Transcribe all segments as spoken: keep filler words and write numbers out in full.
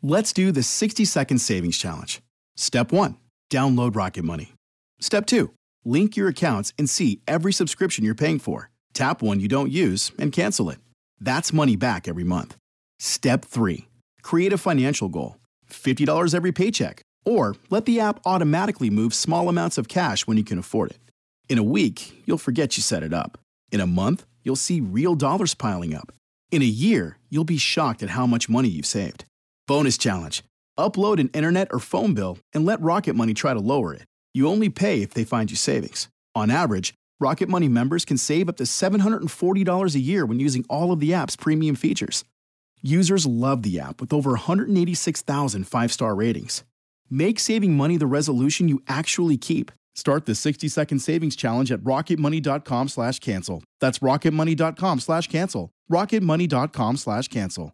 Let's do the sixty second savings challenge. Step one, download Rocket Money. Step two, link your accounts and see every subscription you're paying for. Tap one you don't use and cancel it. That's money back every month. Step three, create a financial goal. fifty dollars every paycheck. Or let the app automatically move small amounts of cash when you can afford it. In a week, you'll forget you set it up. In a month, you'll see real dollars piling up. In a year, you'll be shocked at how much money you've saved. Bonus challenge. Upload an internet or phone bill and let Rocket Money try to lower it. You only pay if they find you savings. On average, Rocket Money members can save up to seven hundred forty dollars a year when using all of the app's premium features. Users love the app with over one hundred eighty-six thousand five-star ratings. Make saving money the resolution you actually keep. Start the sixty second savings challenge at rocketmoney.com slash cancel. That's rocketmoney.com slash cancel. rocketmoney.com slash cancel.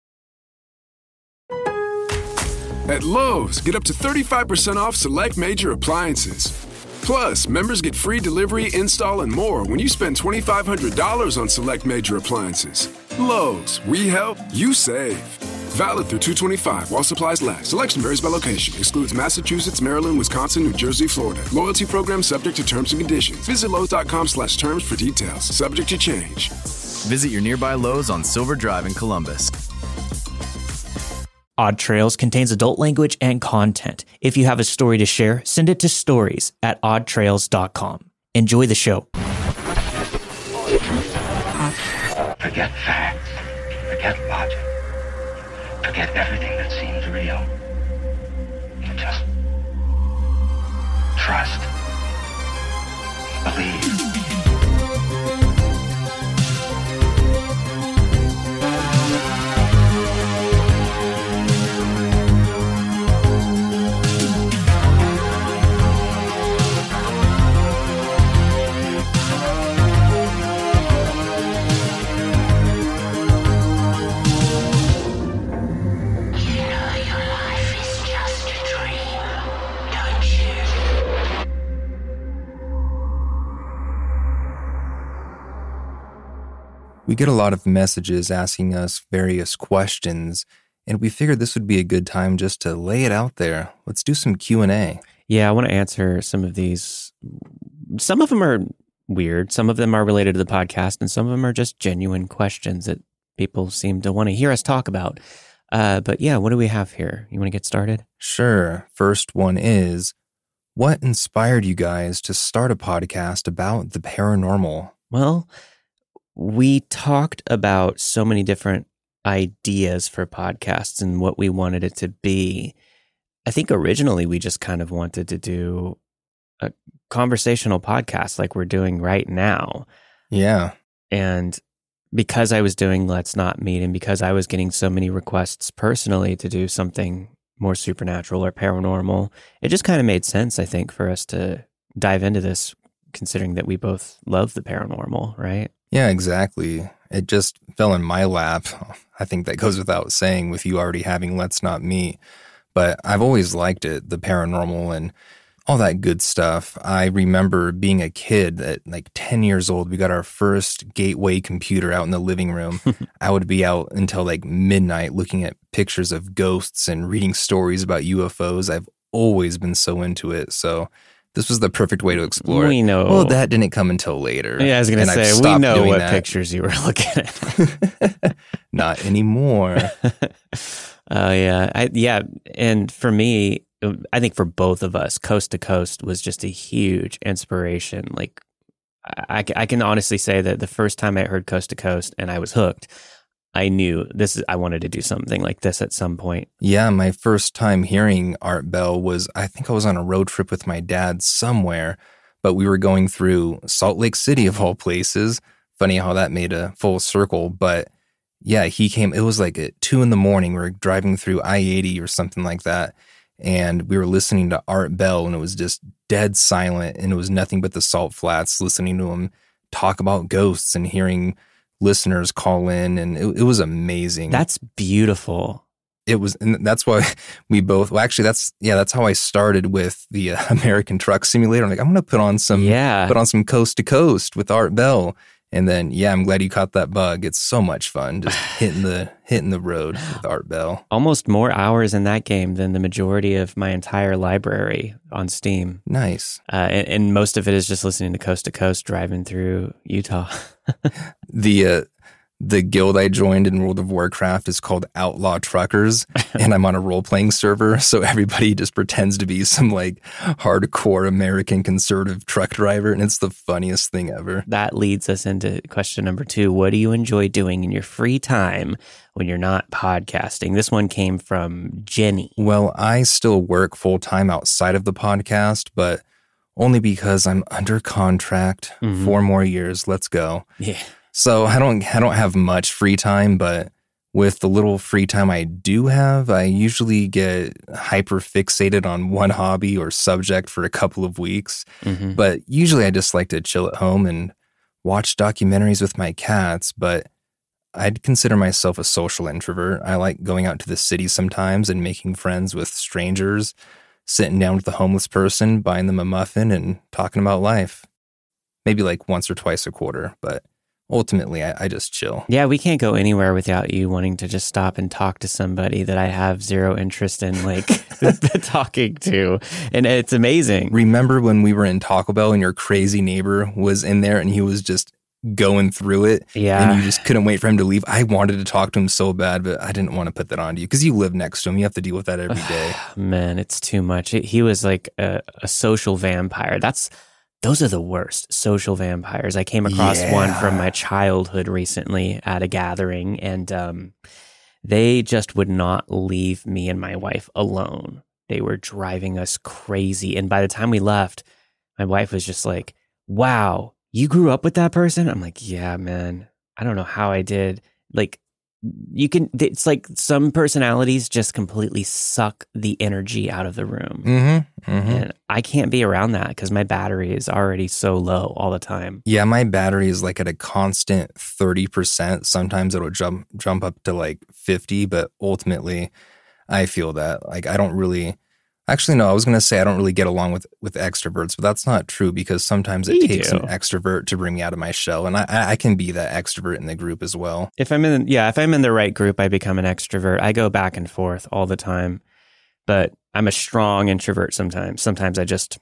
At Lowe's, get up to thirty-five percent off select major appliances. Plus, members get free delivery, install, and more when you spend twenty-five hundred dollars on select major appliances. Lowe's, we help, you save. Valid through two twenty-five while supplies last. Selection varies by location. Excludes Massachusetts, Maryland, Wisconsin, New Jersey, Florida. Loyalty program subject to terms and conditions. Visit Lowe's.com slash terms for details. Subject to change. Visit your nearby Lowe's on Silver Drive in Columbus. Odd Trails contains adult language and content. If you have a story to share, send it to stories at odd trails dot com. Enjoy the show. Forget facts. Forget logic. Forget everything that seems real. And just trust. Believe. We get a lot of messages asking us various questions, and we figured this would be a good time just to lay it out there. Let's do some Q and A. Yeah, I want to answer some of these. Some of them are weird. Some of them are related to the podcast, and some of them are just genuine questions that people seem to want to hear us talk about. Uh, but yeah, what do we have here? You want to get started? Sure. First one is, what inspired you guys to start a podcast about the paranormal? Well, we talked about so many different ideas for podcasts and what we wanted it to be. I think originally we just kind of wanted to do a conversational podcast like we're doing right now. Yeah. And because I was doing Let's Not Meet and because I was getting so many requests personally to do something more supernatural or paranormal, it just kind of made sense, I think, for us to dive into this, considering that we both love the paranormal, right? Yeah, exactly. It just fell in my lap. I think that goes without saying with you already having Let's Not Meet. But I've always liked it, the paranormal and all that good stuff. I remember being a kid at like ten years old. We got our first Gateway computer out in the living room. I would be out until like midnight looking at pictures of ghosts and reading stories about U F Os. I've always been so into it. So this was the perfect way to explore we it. know. Well, that didn't come until later. Yeah, I was going to say, we know what that. pictures you were looking at. Not anymore. Oh, uh, yeah. I, yeah. And for me, I think for both of us, Coast to Coast was just a huge inspiration. Like, I, I can honestly say that the first time I heard Coast to Coast and I was hooked, I knew this is, I wanted to do something like this at some point. Yeah, my first time hearing Art Bell was, I think I was on a road trip with my dad somewhere, but we were going through Salt Lake City of all places. Funny how that made a full circle, but yeah, he came, it was like at two in the morning. We were driving through I eighty or something like that, and we were listening to Art Bell, and it was just dead silent, and it was nothing but the Salt Flats, listening to him talk about ghosts and hearing listeners call in, and it, it was amazing. That's beautiful. It was, and that's why we both, well, actually, that's, yeah, that's how I started with the uh, American Truck Simulator. I'm like, I'm going to put on some, yeah. put on some Coast to Coast with Art Bell. And then, yeah, I'm glad you caught that bug. It's so much fun just hitting the hitting the road with Art Bell. Almost more hours in that game than the majority of my entire library on Steam. Nice. Uh, and, and most of it is just listening to Coast to Coast driving through Utah. the uh, the guild I joined in World of Warcraft is called Outlaw Truckers, and I'm on a role-playing server, so everybody just pretends to be some like hardcore American conservative truck driver, and it's the funniest thing ever. That leads us into question number two. What do you enjoy doing in your free time when you're not podcasting? This one came from Jenny. Well, I still work full-time outside of the podcast, but only because I'm under contract. Mm-hmm. Four more years. Let's go. Yeah. So I don't I don't have much free time, but with the little free time I do have, I usually get hyper fixated on one hobby or subject for a couple of weeks. Mm-hmm. But usually I just like to chill at home and watch documentaries with my cats, but I'd consider myself a social introvert. I like going out to the city sometimes and making friends with strangers, sitting down with a homeless person, buying them a muffin and talking about life. Maybe like once or twice a quarter, but ultimately, I, I just chill. Yeah, we can't go anywhere without you wanting to just stop and talk to somebody that I have zero interest in, like, talking to. And it's amazing. Remember when we were in Taco Bell and your crazy neighbor was in there and he was just going through it? Yeah. And you just couldn't wait for him to leave? I wanted to talk to him so bad, but I didn't want to put that on to you because you live next to him. You have to deal with that every day. Man, it's too much. He was like a, a social vampire. That's... Those are the worst, social vampires. I came across yeah. one from my childhood recently at a gathering, and um, they just would not leave me and my wife alone. They were driving us crazy. And by the time we left, my wife was just like, wow, you grew up with that person? I'm like, yeah, man. I don't know how I did. Like, you can, it's like some personalities just completely suck the energy out of the room. Mm-hmm, mm-hmm. And I can't be around that because my battery is already so low all the time. Yeah, my battery is like at a constant thirty percent. Sometimes it'll jump jump up to like fifty, but ultimately I feel that. Like I don't really, actually no, I was going to say I don't really get along with, with extroverts, but that's not true because sometimes it You takes do. an extrovert to bring me out of my shell. And I, I can be that extrovert in the group as well. If I'm in, yeah, if I'm in the right group, I become an extrovert. I go back and forth all the time, but I'm a strong introvert sometimes. Sometimes I just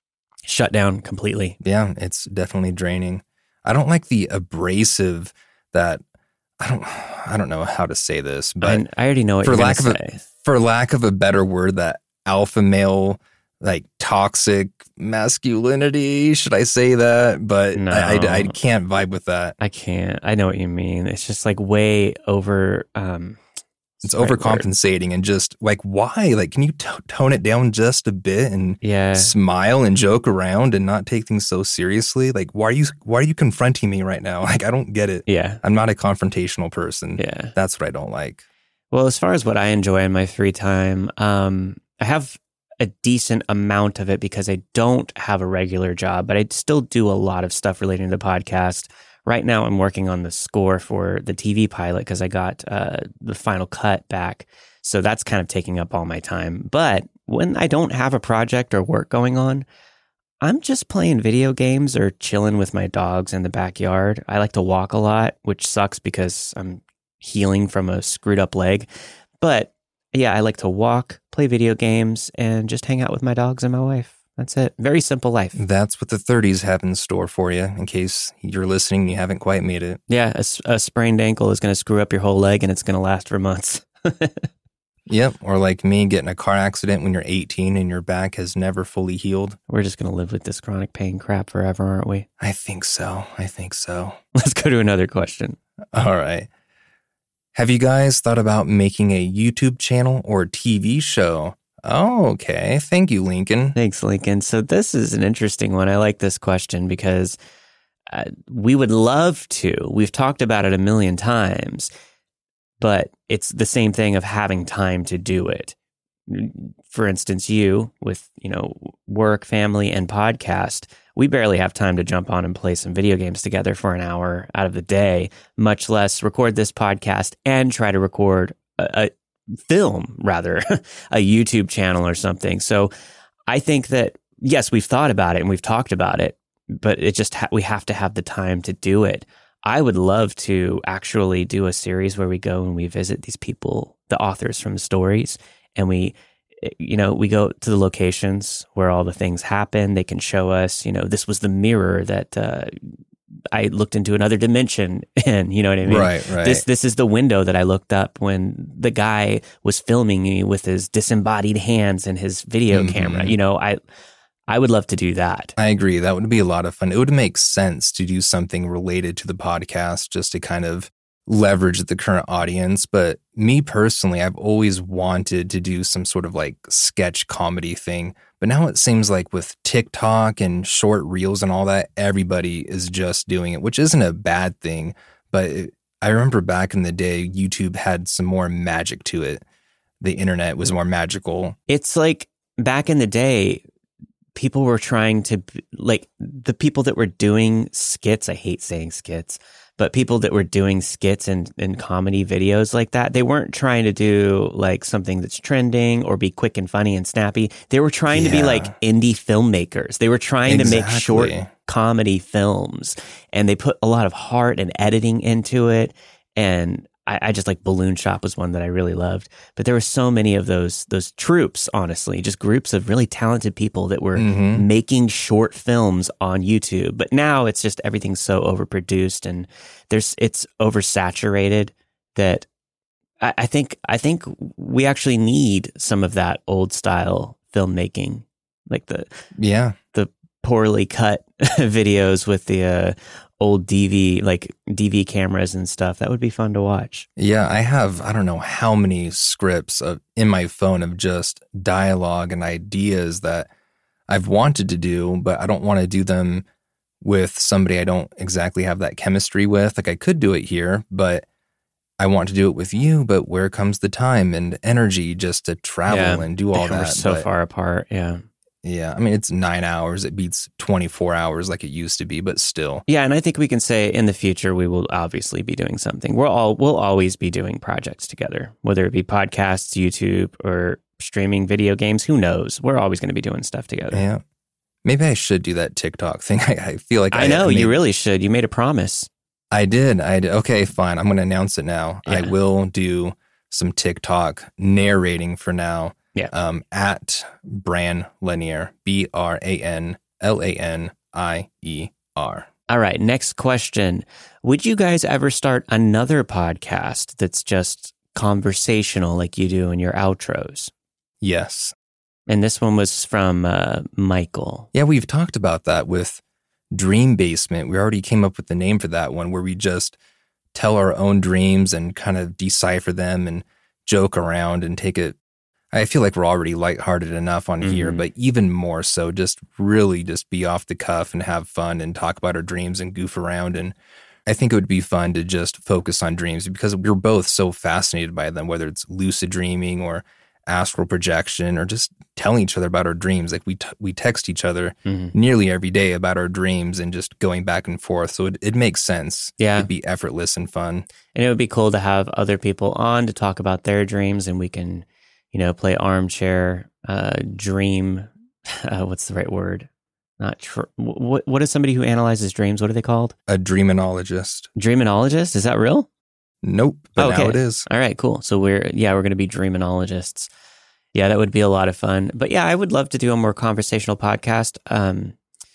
shut down completely. Yeah, it's definitely draining. I don't like the abrasive that, I don't I don't know how to say this, but I, I already know what for you're lack of say. a, for lack of a better word, that alpha male, like toxic masculinity. Should I say that? But No. I, I, I can't vibe with that. I can't. I know what you mean. It's just like way over. Um, It's right overcompensating word. and just like, why? Like, can you t- tone it down just a bit and Yeah. smile and joke around and not take things so seriously? Like, why are you why are you confronting me right now? Like, I don't get it. Yeah. I'm not a confrontational person. Yeah. That's what I don't like. Well, as far as what I enjoy in my free time, um, I have a decent amount of it because I don't have a regular job, but I still do a lot of stuff relating to the podcast. Right now, I'm working on the score for the T V pilot because I got uh, the final cut back. So that's kind of taking up all my time. But when I don't have a project or work going on, I'm just playing video games or chilling with my dogs in the backyard. I like to walk a lot, which sucks because I'm healing from a screwed up leg. But yeah, I like to walk, play video games, and just hang out with my dogs and my wife. That's it. Very simple life. That's what the thirties have in store for you, in case you're listening and you haven't quite made it. Yeah, a, a sprained ankle is going to screw up your whole leg, and it's going to last for months. Yep. Or like me, getting a car accident when you're eighteen and your back has never fully healed. We're just going to live with this chronic pain crap forever, aren't we? I think so. I think so. Let's go to another question. All right. Have you guys thought about making a YouTube channel or a T V show? Oh, okay. Thank you, Lincoln. Thanks, Lincoln. So this is an interesting one. I like this question because uh, we would love to. We've talked about it a million times, but it's the same thing of having time to do it. For instance, you with, you know, work, family, and podcast, we barely have time to jump on and play some video games together for an hour out of the day, much less record this podcast and try to record a, a film, rather, a YouTube channel or something. So I think that, yes, we've thought about it and we've talked about it, but it just ha- we have to have the time to do it. I would love to actually do a series where we go and we visit these people, the authors from the stories, and we, you know, we go to the locations where all the things happen. They can show us, you know, this was the mirror that uh, I looked into another dimension in, you know what I mean? Right, right. This this is the window that I looked up when the guy was filming me with his disembodied hands and his video Mm-hmm. camera. You know, I I would love to do that. I agree. That would be a lot of fun. It would make sense to do something related to the podcast just to kind of leverage the current audience. But me personally, I've always wanted to do some sort of like sketch comedy thing. But now it seems like with TikTok and short reels and all that, everybody is just doing it, which isn't a bad thing. But it, I remember back in the day, YouTube had some more magic to it. The internet was more magical. It's like back in the day, people were trying to, like, the people that were doing skits, I hate saying skits, but people that were doing skits and, and comedy videos like that, they weren't trying to do like something that's trending or be quick and funny and snappy. They were trying Yeah. to be like indie filmmakers. They were trying Exactly. to make short comedy films, and they put a lot of heart and editing into it. And I, I just like Balloon Shop was one that I really loved. But there were so many of those those troops, honestly, just groups of really talented people that were Mhm. making short films on YouTube. But now it's just everything's so overproduced and there's it's oversaturated that I, I think I think we actually need some of that old style filmmaking, like the Yeah. the poorly cut videos with the uh, old D V, like D V cameras and stuff. That would be fun to watch. Yeah, I have, I don't know how many scripts of, in my phone of just dialogue and ideas that I've wanted to do, but I don't want to do them with somebody I don't exactly have that chemistry with. Like I could do it here, but I want to do it with you, but where comes the time and energy just to travel Yeah, and do all We're that? so But, far apart. Yeah. Yeah, I mean, it's nine hours. It beats twenty-four hours like it used to be, but still. Yeah, and I think we can say in the future we will obviously be doing something. We're all we'll always be doing projects together, whether it be podcasts, YouTube, or streaming video games. Who knows? We're always going to be doing stuff together. Yeah. Maybe I should do that TikTok thing. I, I feel like I, I know I made, you really should. You made a promise. I did. I did. Okay, fine. I'm going to announce it now. I Yeah. will do some TikTok narrating for now. Yeah. Um, at Bran Lanier, B R A N L A N I E R. All right, next question. Would you guys ever start another podcast that's just conversational like you do in your outros? Yes. And this one was from uh, Michael. Yeah, we've talked about that with Dream Basement. We already came up with the name for that one, where we just tell our own dreams and kind of decipher them and joke around and take it. I feel like we're already lighthearted enough on here, Mhm. but even more so, just really just be off the cuff and have fun and talk about our dreams and goof around. And I think it would be fun to just focus on dreams because we're both so fascinated by them, whether it's lucid dreaming or astral projection or just telling each other about our dreams. Like we t- we text each other Mhm. nearly every day about our dreams and just going back and forth. So it, it makes sense. Yeah. It'd be effortless and fun. And it would be cool to have other people on to talk about their dreams, and we can, you know, play armchair uh, dream. Uh, what's the right word? Not tr- what. What is somebody who analyzes dreams? What are they called? A dreaminologist. Dreaminologist? Is that real? Nope. But Okay. now it is. All right, cool. So we're yeah, we're going to be dreaminologists. Yeah, that would be a lot of fun. But yeah, I would love to do a more conversational podcast. Um,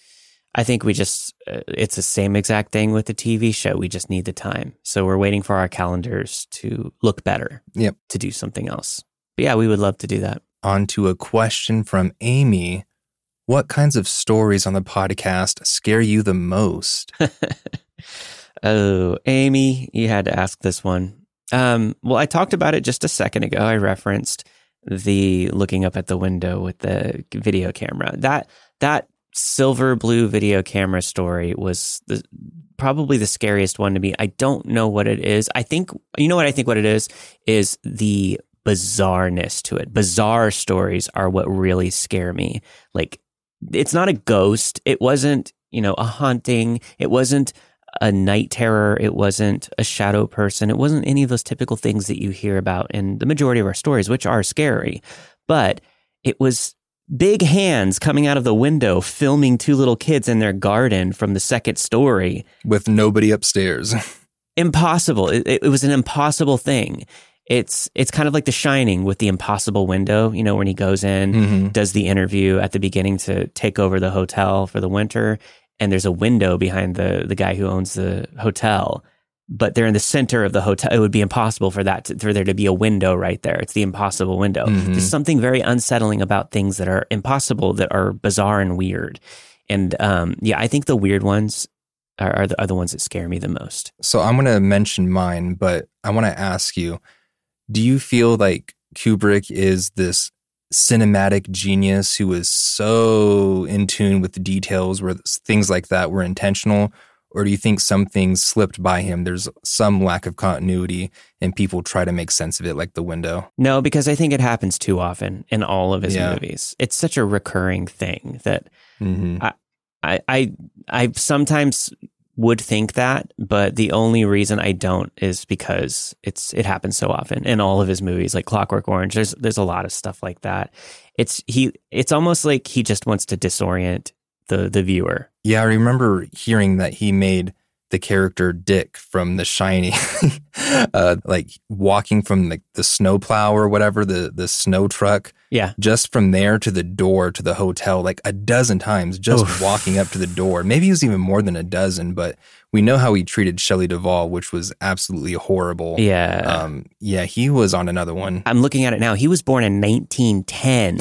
I think we just uh, it's the same exact thing with the T V show. We just need the time. So we're waiting for our calendars to look better. Yep. To do something else. But yeah, we would love to do that. On to a question from Amy. What kinds of stories on the podcast scare you the most? Oh, Amy, you had to ask this one. Um, well, I talked about it just a second ago. I referenced the looking up at the window with the video camera. That that silver blue video camera story was the, probably the scariest one to me. I don't know what it is. I think, you know what I think what it is, is the bizarreness to it. Bizarre stories are what really scare me. Like, it's not a ghost. It wasn't, you know, a haunting. It wasn't a night terror. It wasn't a shadow person. It wasn't any of those typical things that you hear about in the majority of our stories, which are scary. But it was big hands coming out of the window, filming two little kids in their garden from the second story. With nobody upstairs. Impossible. It, it was an impossible thing. It's it's kind of like The Shining with the impossible window, you know, when he goes in, mm-hmm. does the interview at the beginning to take over the hotel for the winter, and there's a window behind the, the guy who owns the hotel, but they're in the center of the hotel. It would be impossible for that to, for there to be a window right there. It's the impossible window. Mm-hmm. There's something very unsettling about things that are impossible, that are bizarre and weird. And um, yeah, I think the weird ones are, are, the, are the ones that scare me the most. So I'm going to mention mine, but I want to ask you, do you feel like Kubrick is this cinematic genius who is so in tune with the details where things like that were intentional? Or do you think some things slipped by him? There's some lack of continuity and people try to make sense of it, like The Window. No, because I think it happens too often in all of his yeah. movies. It's such a recurring thing that mm-hmm. I, I, I, I sometimes would think that, but the only reason I don't is because it's it happens so often in all of his movies, like Clockwork Orange. There's there's a lot of stuff like that. It's he. It's almost like he just wants to disorient the the viewer. Yeah, I remember hearing that he made the character Dick from The Shining, uh, like walking from the, the snowplow or whatever, the the snow truck. Yeah. Just from there to the door to the hotel, like a dozen times, just Oof. walking up to the door. Maybe it was even more than a dozen, but we know how he treated Shelley Duvall, which was absolutely horrible. Yeah. Um, yeah, he was on another one. I'm looking at it now. He was born in nineteen ten.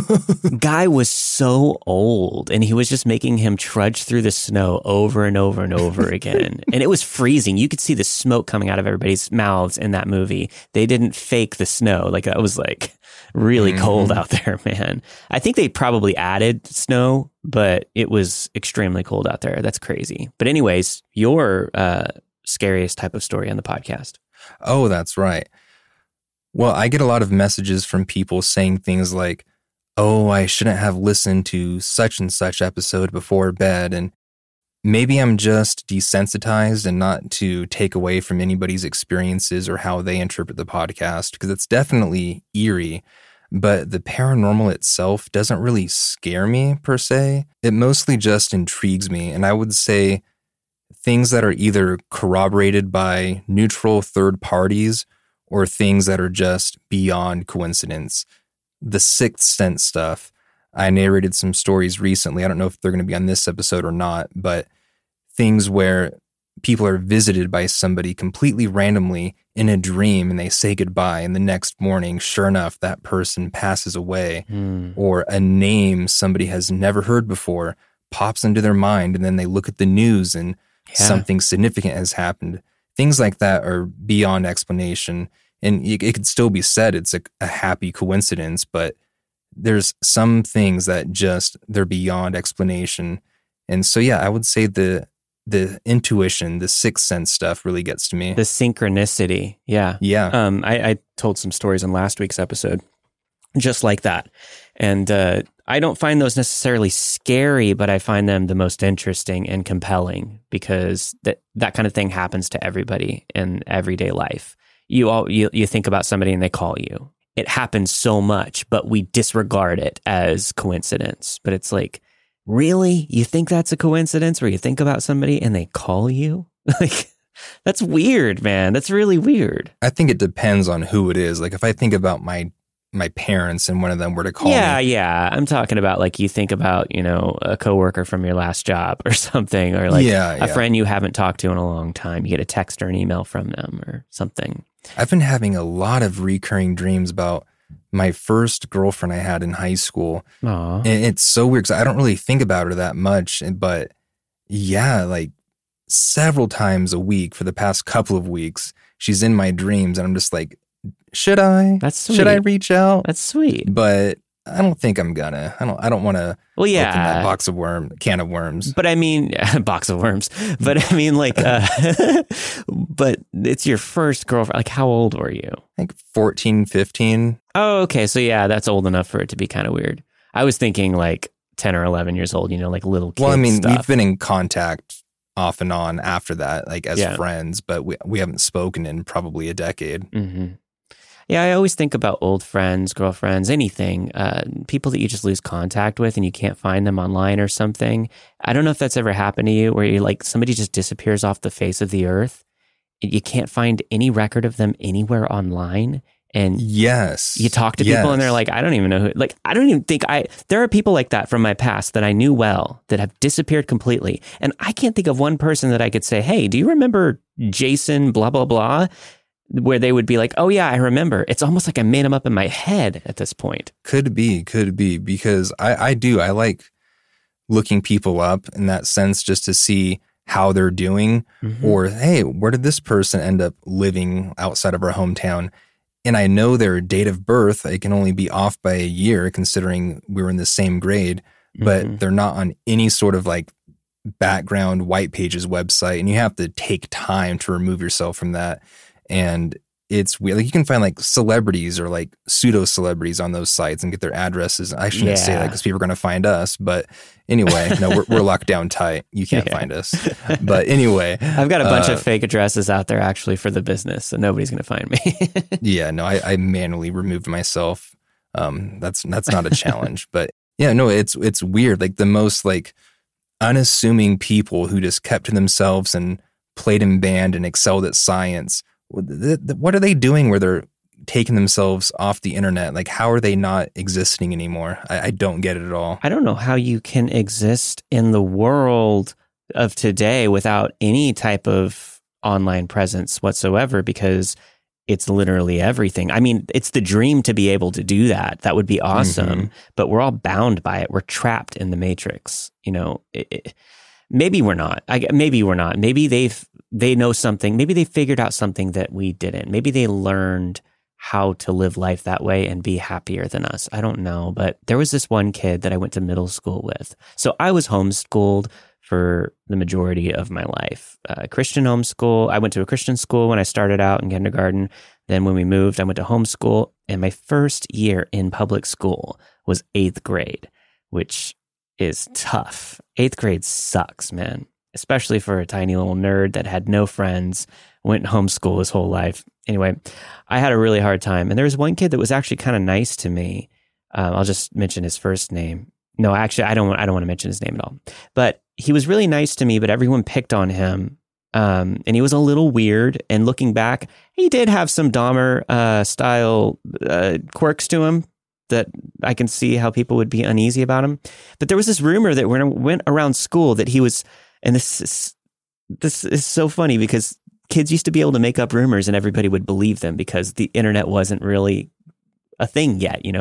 Guy was so old, and he was just making him trudge through the snow over and over and over again. And it was freezing. You could see the smoke coming out of everybody's mouths in that movie. They didn't fake the snow. Like, that was like really mm-hmm. cold out there, man. I think they probably added snow, but it was extremely cold out there. That's crazy. But anyways, your uh, scariest type of story on the podcast. Oh, that's right. Well, I get a lot of messages from people saying things like, oh, I shouldn't have listened to such and such episode before bed. And maybe I'm just desensitized and not to take away from anybody's experiences or how they interpret the podcast, because it's definitely eerie. But the paranormal itself doesn't really scare me per se. It mostly just intrigues me. And I would say things that are either corroborated by neutral third parties or things that are just beyond coincidence. The Sixth Sense stuff. I narrated some stories recently. I don't know if they're going to be on this episode or not, but things where people are visited by somebody completely randomly in a dream and they say goodbye, and the next morning, sure enough, that person passes away. Mm. Or a name somebody has never heard before pops into their mind, and then they look at the news and yeah. something significant has happened. Things like that are beyond explanation. And it, it could still be said it's a, a happy coincidence, but there's some things that just, they're beyond explanation. And so, yeah, I would say the the intuition, the sixth sense stuff really gets to me. The synchronicity. Yeah. Yeah. Um, I, I told some stories in last week's episode just like that. And uh, I don't find those necessarily scary, but I find them the most interesting and compelling because that, that kind of thing happens to everybody in everyday life. You all you, you think about somebody and they call you. It happens so much, but we disregard it as coincidence. But it's like, really? You think that's a coincidence where you think about somebody and they call you? Like, that's weird, man. That's really weird. I think it depends on who it is. Like, if I think about my my parents and one of them were to call yeah, me. Yeah, yeah. I'm talking about like you think about, you know, a coworker from your last job or something, or like yeah, a yeah. friend you haven't talked to in a long time. You get a text or an email from them or something. I've been having a lot of recurring dreams about my first girlfriend I had in high school. Aww. And it's so weird because I don't really think about her that much. But yeah, like several times a week for the past couple of weeks, she's in my dreams and I'm just like, should I? That's sweet. Should I reach out? That's sweet. But I don't think I'm gonna. I don't. I don't want to. Well, yeah. Open that box of worm, can of worms. But I mean, box of worms. But I mean, like, uh, but it's your first girlfriend. Like, how old were you? Like fourteen, fifteen. Oh, okay. So yeah, that's old enough for it to be kind of weird. I was thinking like ten or eleven years old. You know, like little kid Well, I mean, stuff. We've been in contact off and on after that, like as yeah. friends, but we we haven't spoken in probably a decade. Mm-hmm. Yeah, I always think about old friends, girlfriends, anything, uh, people that you just lose contact with and you can't find them online or something. I don't know if that's ever happened to you where you like somebody just disappears off the face of the earth. You can't find any record of them anywhere online. And yes, you talk to yes. people and they're like, I don't even know who, like, I don't even think I, there are people like that from my past that I knew well that have disappeared completely. And I can't think of one person that I could say, hey, do you remember Jason, blah, blah, blah, where they would be like, oh yeah, I remember. It's almost like I made them up in my head at this point. Could be, could be, because I, I do, I like looking people up in that sense just to see how they're doing mm-hmm. or, hey, where did this person end up living outside of our hometown? And I know their date of birth, it can only be off by a year considering we were in the same grade, but mm-hmm. they're not on any sort of like background white pages website. And you have to take time to remove yourself from that. And it's weird. Like you can find like celebrities or like pseudo celebrities on those sites and get their addresses. I shouldn't yeah. say that because people are going to find us. But anyway, no, we're, we're locked down tight. You can't yeah. find us. But anyway, I've got a bunch uh, of fake addresses out there actually for the business, so nobody's going to find me. yeah, no, I, I manually removed myself. Um, that's that's not a challenge. But yeah, no, it's it's weird. Like the most like unassuming people who just kept to themselves and played in band and excelled at science. What are they doing where they're taking themselves off the internet? Like, how are they not existing anymore? I, I don't get it at all. I don't know how you can exist in the world of today without any type of online presence whatsoever, because it's literally everything. I mean, it's the dream to be able to do that. That would be awesome, mm-hmm. but we're all bound by it. We're trapped in the matrix. You know, it, it, maybe we're not. I, maybe we're not. Maybe they've they know something. Maybe they figured out something that we didn't. Maybe they learned how to live life that way and be happier than us. I don't know. But there was this one kid that I went to middle school with. So I was homeschooled for the majority of my life. Uh, Christian homeschool. I went to a Christian school when I started out in kindergarten. Then when we moved, I went to homeschool. And my first year in public school was eighth grade, which is tough. Eighth grade sucks, man. Especially for a tiny little nerd that had no friends, went homeschool his whole life. Anyway, I had a really hard time. And there was one kid that was actually kind of nice to me. Um, I'll just mention his first name. No, actually, I don't want, I don't want to mention his name at all. But he was really nice to me, but everyone picked on him. Um, and he was a little weird. And looking back, he did have some Dahmer uh, style uh, quirks to him that I can see how people would be uneasy about him. But there was this rumor that went around school that he was... And this is, this is so funny because kids used to be able to make up rumors and everybody would believe them because the internet wasn't really a thing yet. You know,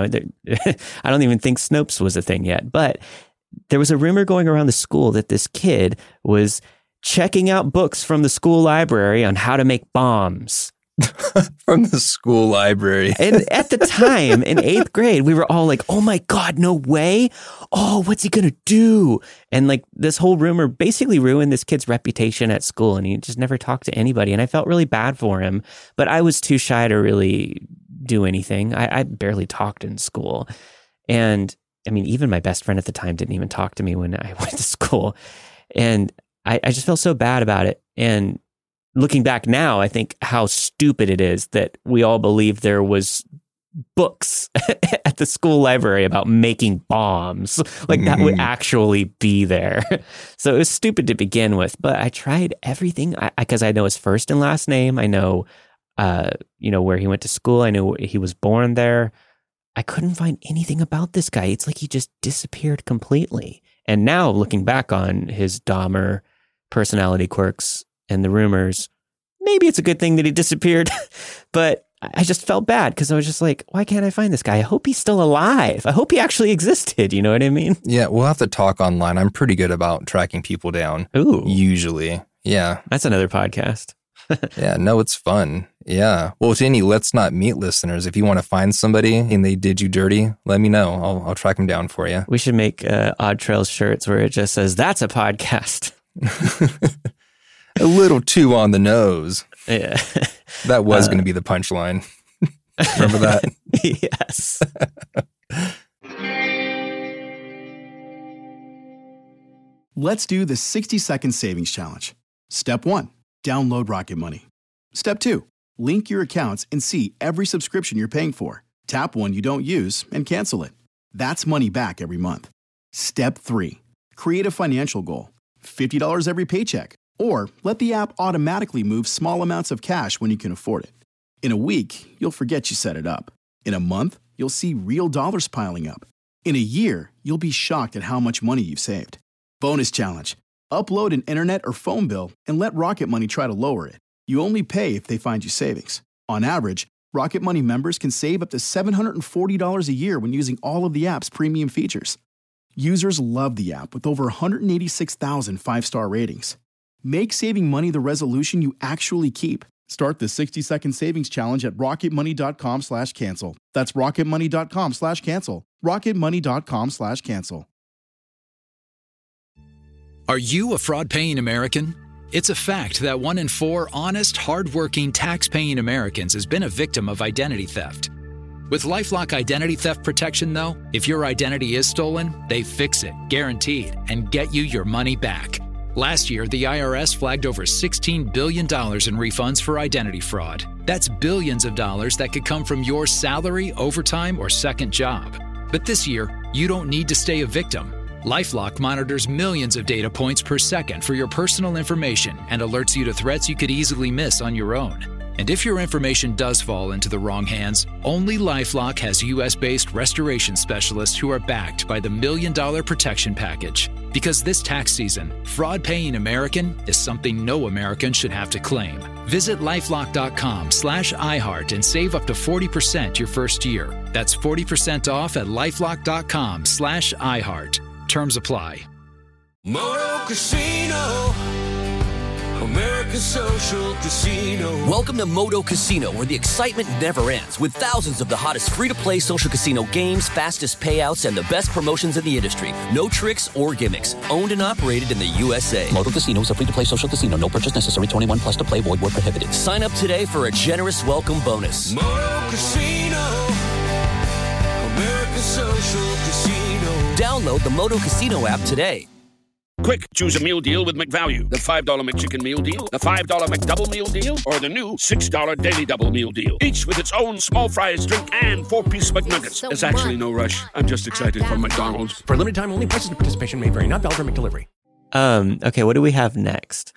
I don't even think Snopes was a thing yet. But there was a rumor going around the school that this kid was checking out books from the school library on how to make bombs. From the school library. And at the time in eighth grade, we were all like, oh my God, no way. Oh, what's he going to do? And like this whole rumor basically ruined this kid's reputation at school. And he just never talked to anybody. And I felt really bad for him, but I was too shy to really do anything. I, I barely talked in school. And I mean, even my best friend at the time didn't even talk to me when I went to school. And I, I just felt so bad about it. And looking back now, I think how stupid it is that we all believed there was books at the school library about making bombs. Like mm-hmm. that would actually be there. So it was stupid to begin with, but I tried everything because I, I, I know his first and last name. I know, uh, you know, where he went to school. I knew he was born there. I couldn't find anything about this guy. It's like he just disappeared completely. And now looking back on his Dahmer personality quirks and the rumors, maybe it's a good thing that he disappeared, but I just felt bad because I was just like, why can't I find this guy? I hope he's still alive. I hope he actually existed. You know what I mean? Yeah, we'll have to talk online. I'm pretty good about tracking people down. Ooh. Usually. Yeah. That's another podcast. Yeah, no, it's fun. Yeah. Well, to any Let's Not Meet listeners, if you want to find somebody and they did you dirty, let me know. I'll, I'll track them down for you. We should make uh, Odd Trails shirts where it just says, that's a podcast. A little too on the nose. Yeah. That was uh, going to be the punchline. Remember that? Yes. Let's do the sixty second savings challenge. Step one, download Rocket Money. Step two, Link your accounts and see every subscription you're paying for. Tap one you don't use and cancel it. That's money back every month. Step three. Create a financial goal. fifty dollars every paycheck. Or let the app automatically move small amounts of cash when you can afford it. In a week, you'll forget you set it up. In a month, you'll see real dollars piling up. In a year, you'll be shocked at how much money you've saved. Bonus challenge. Upload an internet or phone bill and let Rocket Money try to lower it. You only pay if they find you savings. On average, Rocket Money members can save up to seven hundred forty dollars a year when using all of the app's premium features. Users love the app with over one hundred eighty-six thousand five-star ratings. Make saving money the resolution you actually keep. Start the sixty-second savings challenge at rocketmoney.com slash cancel. That's rocketmoney.com slash cancel. rocketmoney.com slash cancel. Are you a fraud-paying American? It's a fact that one in four honest, hard-working, tax-paying Americans has been a victim of identity theft. With LifeLock Identity Theft Protection, though, if your identity is stolen, they fix it, guaranteed, and get you your money back. Last year, the I R S flagged over sixteen billion dollars in refunds for identity fraud. That's billions of dollars that could come from your salary, overtime, or second job. But this year, you don't need to stay a victim. LifeLock monitors millions of data points per second for your personal information and alerts you to threats you could easily miss on your own. And if your information does fall into the wrong hands, only LifeLock has U S-based restoration specialists who are backed by the Million Dollar Protection Package. Because this tax season, fraud-paying American is something no American should have to claim. Visit LifeLock.com slash iHeart and save up to forty percent your first year. That's forty percent off at LifeLock.com slash iHeart. Terms apply. Moto Casino, America's social casino. Welcome to Moto Casino, where the excitement never ends, with thousands of the hottest free-to-play social casino games, fastest payouts, and the best promotions in the industry. No tricks or gimmicks. Owned and operated in the U S A. Moto Casino is a free-to-play social casino. No purchase necessary. twenty-one plus to play. Void where prohibited. Sign up today for a generous welcome bonus. Moto Casino, America's social casino. Download the Moto Casino app today. Quick, choose a meal deal with McValue. The five dollar McChicken meal deal, the five dollar McDouble meal deal, or the new six dollar Daily Double meal deal. Each with its own small fries, drink, and four-piece McNuggets. There's actually no rush. I'm just excited for McDonald's. For limited time only, prices and participation may vary. Not valid for McDelivery. Um, okay, what do we have next?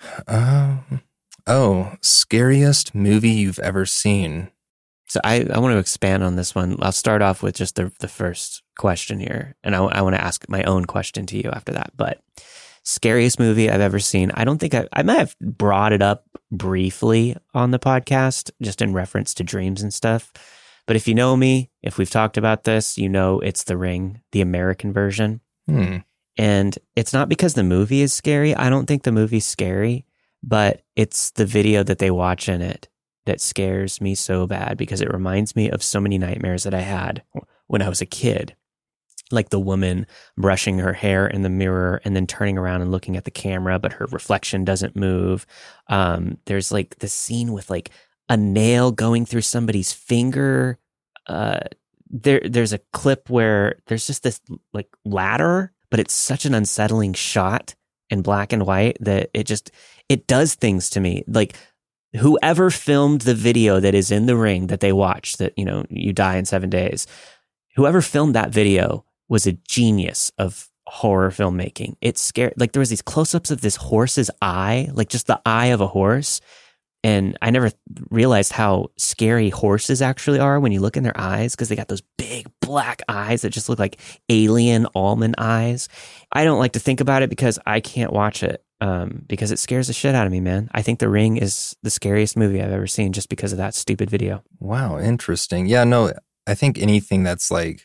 Um, oh, scariest movie you've ever seen. So I, I want to expand on this one. I'll start off with just the, the first question here, and I, I want to ask my own question to you after that. But scariest movie I've ever seen. I don't think I, I might have brought it up briefly on the podcast, just in reference to dreams and stuff. But if you know me, if we've talked about this, you know it's The Ring, the American version. Hmm. And it's not because the movie is scary. I don't think the movie's scary, but it's the video that they watch in it that scares me so bad, because it reminds me of so many nightmares that I had when I was a kid. Like the woman brushing her hair in the mirror and then turning around and looking at the camera, but her reflection doesn't move. Um, there's like the scene with like a nail going through somebody's finger. Uh, there, there's a clip where there's just this like ladder, but it's such an unsettling shot in black and white that it just, it does things to me. Like whoever filmed the video that is in The Ring that they watched, that, you know, you die in seven days, whoever filmed that video was a genius of horror filmmaking. It scared, like there was these close-ups of this horse's eye, like just the eye of a horse. And I never realized how scary horses actually are when you look in their eyes, because they got those big black eyes that just look like alien almond eyes. I don't like to think about it because I can't watch it um, because it scares the shit out of me, man. I think The Ring is the scariest movie I've ever seen just because of that stupid video. Wow, interesting. Yeah, no, I think anything that's like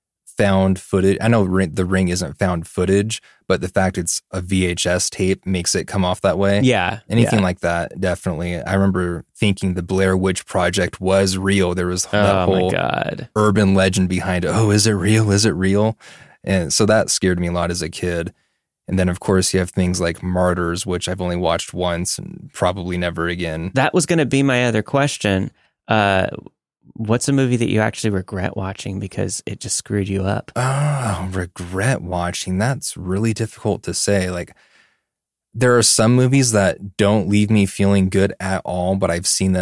found footage. I know The Ring isn't found footage, but the fact it's a V H S tape makes it come off that way. Yeah. Anything yeah. like that, definitely. I remember thinking the Blair Witch Project was real. There was that oh whole my God. urban legend behind it. Oh, is it real? Is it real? And so that scared me a lot as a kid. And then, of course, you have things like Martyrs, which I've only watched once and probably never again. That was going to be my other question. Uh, What's a movie that you actually regret watching because it just screwed you up? Oh, regret watching. That's really difficult to say. Like, there are some movies that don't leave me feeling good at all, but I've seen them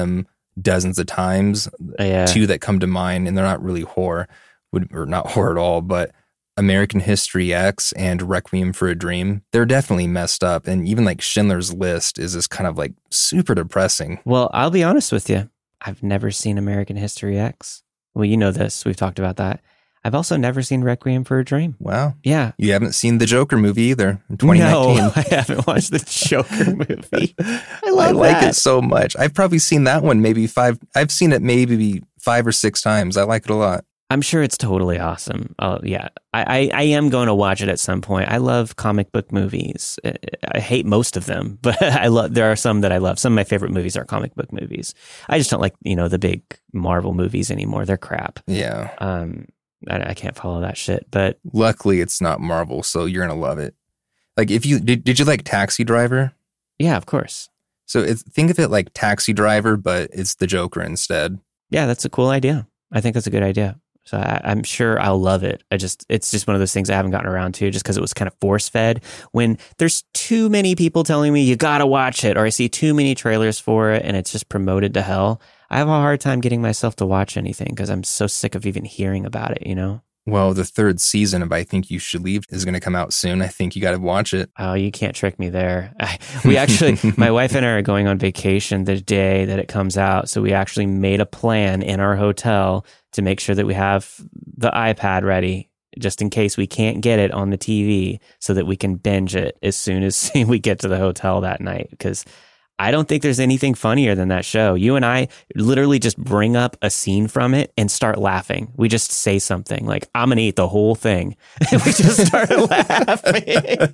dozens of times. Yeah. Two that come to mind, and they're not really horror, would or not horror at all, but American History X and Requiem for a Dream. They're definitely messed up. And even like Schindler's List is this kind of like super depressing. Well, I'll be honest with you. I've never seen American History X. Well, you know this. We've talked about that. I've also never seen Requiem for a Dream. Wow. Yeah. You haven't seen the Joker movie either in twenty nineteen. No, I haven't watched the Joker movie. I love I like that. it so much. I've probably seen that one maybe five. I've seen it maybe five or six times. I like it a lot. I'm sure it's totally awesome. Oh, yeah. I, I, I am going to watch it at some point. I love comic book movies. I hate most of them, but I love. There are some that I love. Some of my favorite movies are comic book movies. I just don't like, you know, the big Marvel movies anymore. They're crap. Yeah. Um, I, I can't follow that shit. But luckily, it's not Marvel, so you're gonna love it. Like, if you did, did you like Taxi Driver? Yeah, of course. So it's, think of it like Taxi Driver, but it's the Joker instead. Yeah, that's a cool idea. I think that's a good idea. So I, I'm sure I'll love it. I just, it's just one of those things I haven't gotten around to just because it was kind of force fed. When there's too many people telling me you gotta watch it, or I see too many trailers for it and it's just promoted to hell, I have a hard time getting myself to watch anything because I'm so sick of even hearing about it, you know? Well, the third season of I Think You Should Leave is going to come out soon. I think you got to watch it. Oh, you can't trick me there. I, we actually, my wife and I are going on vacation the day that it comes out. So we actually made a plan in our hotel to make sure that we have the iPad ready just in case we can't get it on the T V so that we can binge it as soon as we get to the hotel that night. Because I don't think there's anything funnier than that show. You and I literally just bring up a scene from it and start laughing. We just say something like, I'm going to eat the whole thing. And we just start laughing.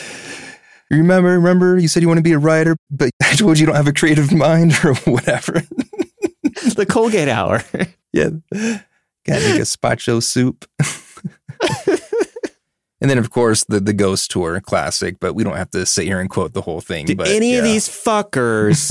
Remember, remember, you said you want to be a writer, but I told you you don't have a creative mind or whatever. The Colgate Hour. Yeah. Got to make a gazpacho soup. And then, of course, the, the Ghost Tour, classic, but we don't have to sit here and quote the whole thing. Did but, any yeah. of these fuckers.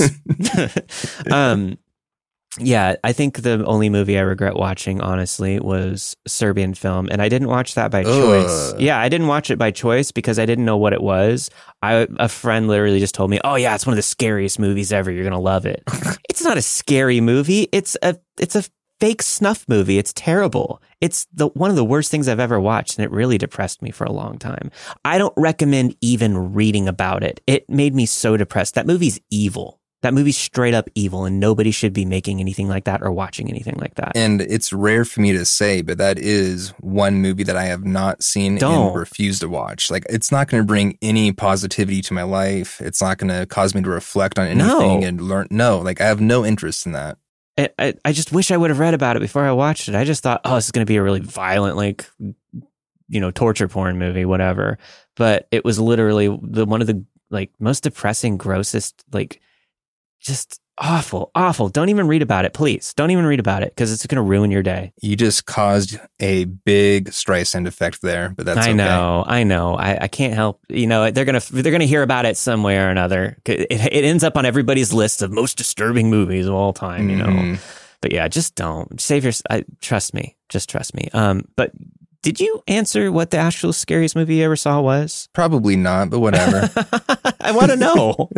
um, yeah, I think the only movie I regret watching, honestly, was Serbian Film. And I didn't watch that by choice. Ugh. Yeah, I didn't watch it by choice because I didn't know what it was. I A friend literally just told me, oh, yeah, it's one of the scariest movies ever. You're going to love it. It's not a scary movie. It's a It's a fake snuff movie. It's terrible. It's the one of the worst things I've ever watched, and it really depressed me for a long time. I don't recommend even reading about it. It made me so depressed. That movie's evil. That movie's straight up evil, and nobody should be making anything like that or watching anything like that. And it's rare for me to say, but that is one movie that I have not seen Don't. and refuse to watch. Like, it's not going to bring any positivity to my life. It's not going to cause me to reflect on anything No. and learn. No, like, I have no interest in that. I, I, I just wish I would have read about it before I watched it. I just thought, oh, this is going to be a really violent, like, you know, torture porn movie, whatever. But it was literally the one of the like most depressing, grossest, like, just awful, awful. Don't even read about it, please. Don't even read about it because it's going to ruin your day. You just caused a big Streisand effect there, but that's I okay. know, I know. I, I can't help. You know, they're gonna they're gonna hear about it some way or another. It, it ends up on everybody's list of most disturbing movies of all time. You know, Mm-hmm. but yeah, just don't save your. I, trust me, just trust me. Um, but did you answer what the actual scariest movie you ever saw was? Probably not, but whatever. I want to know.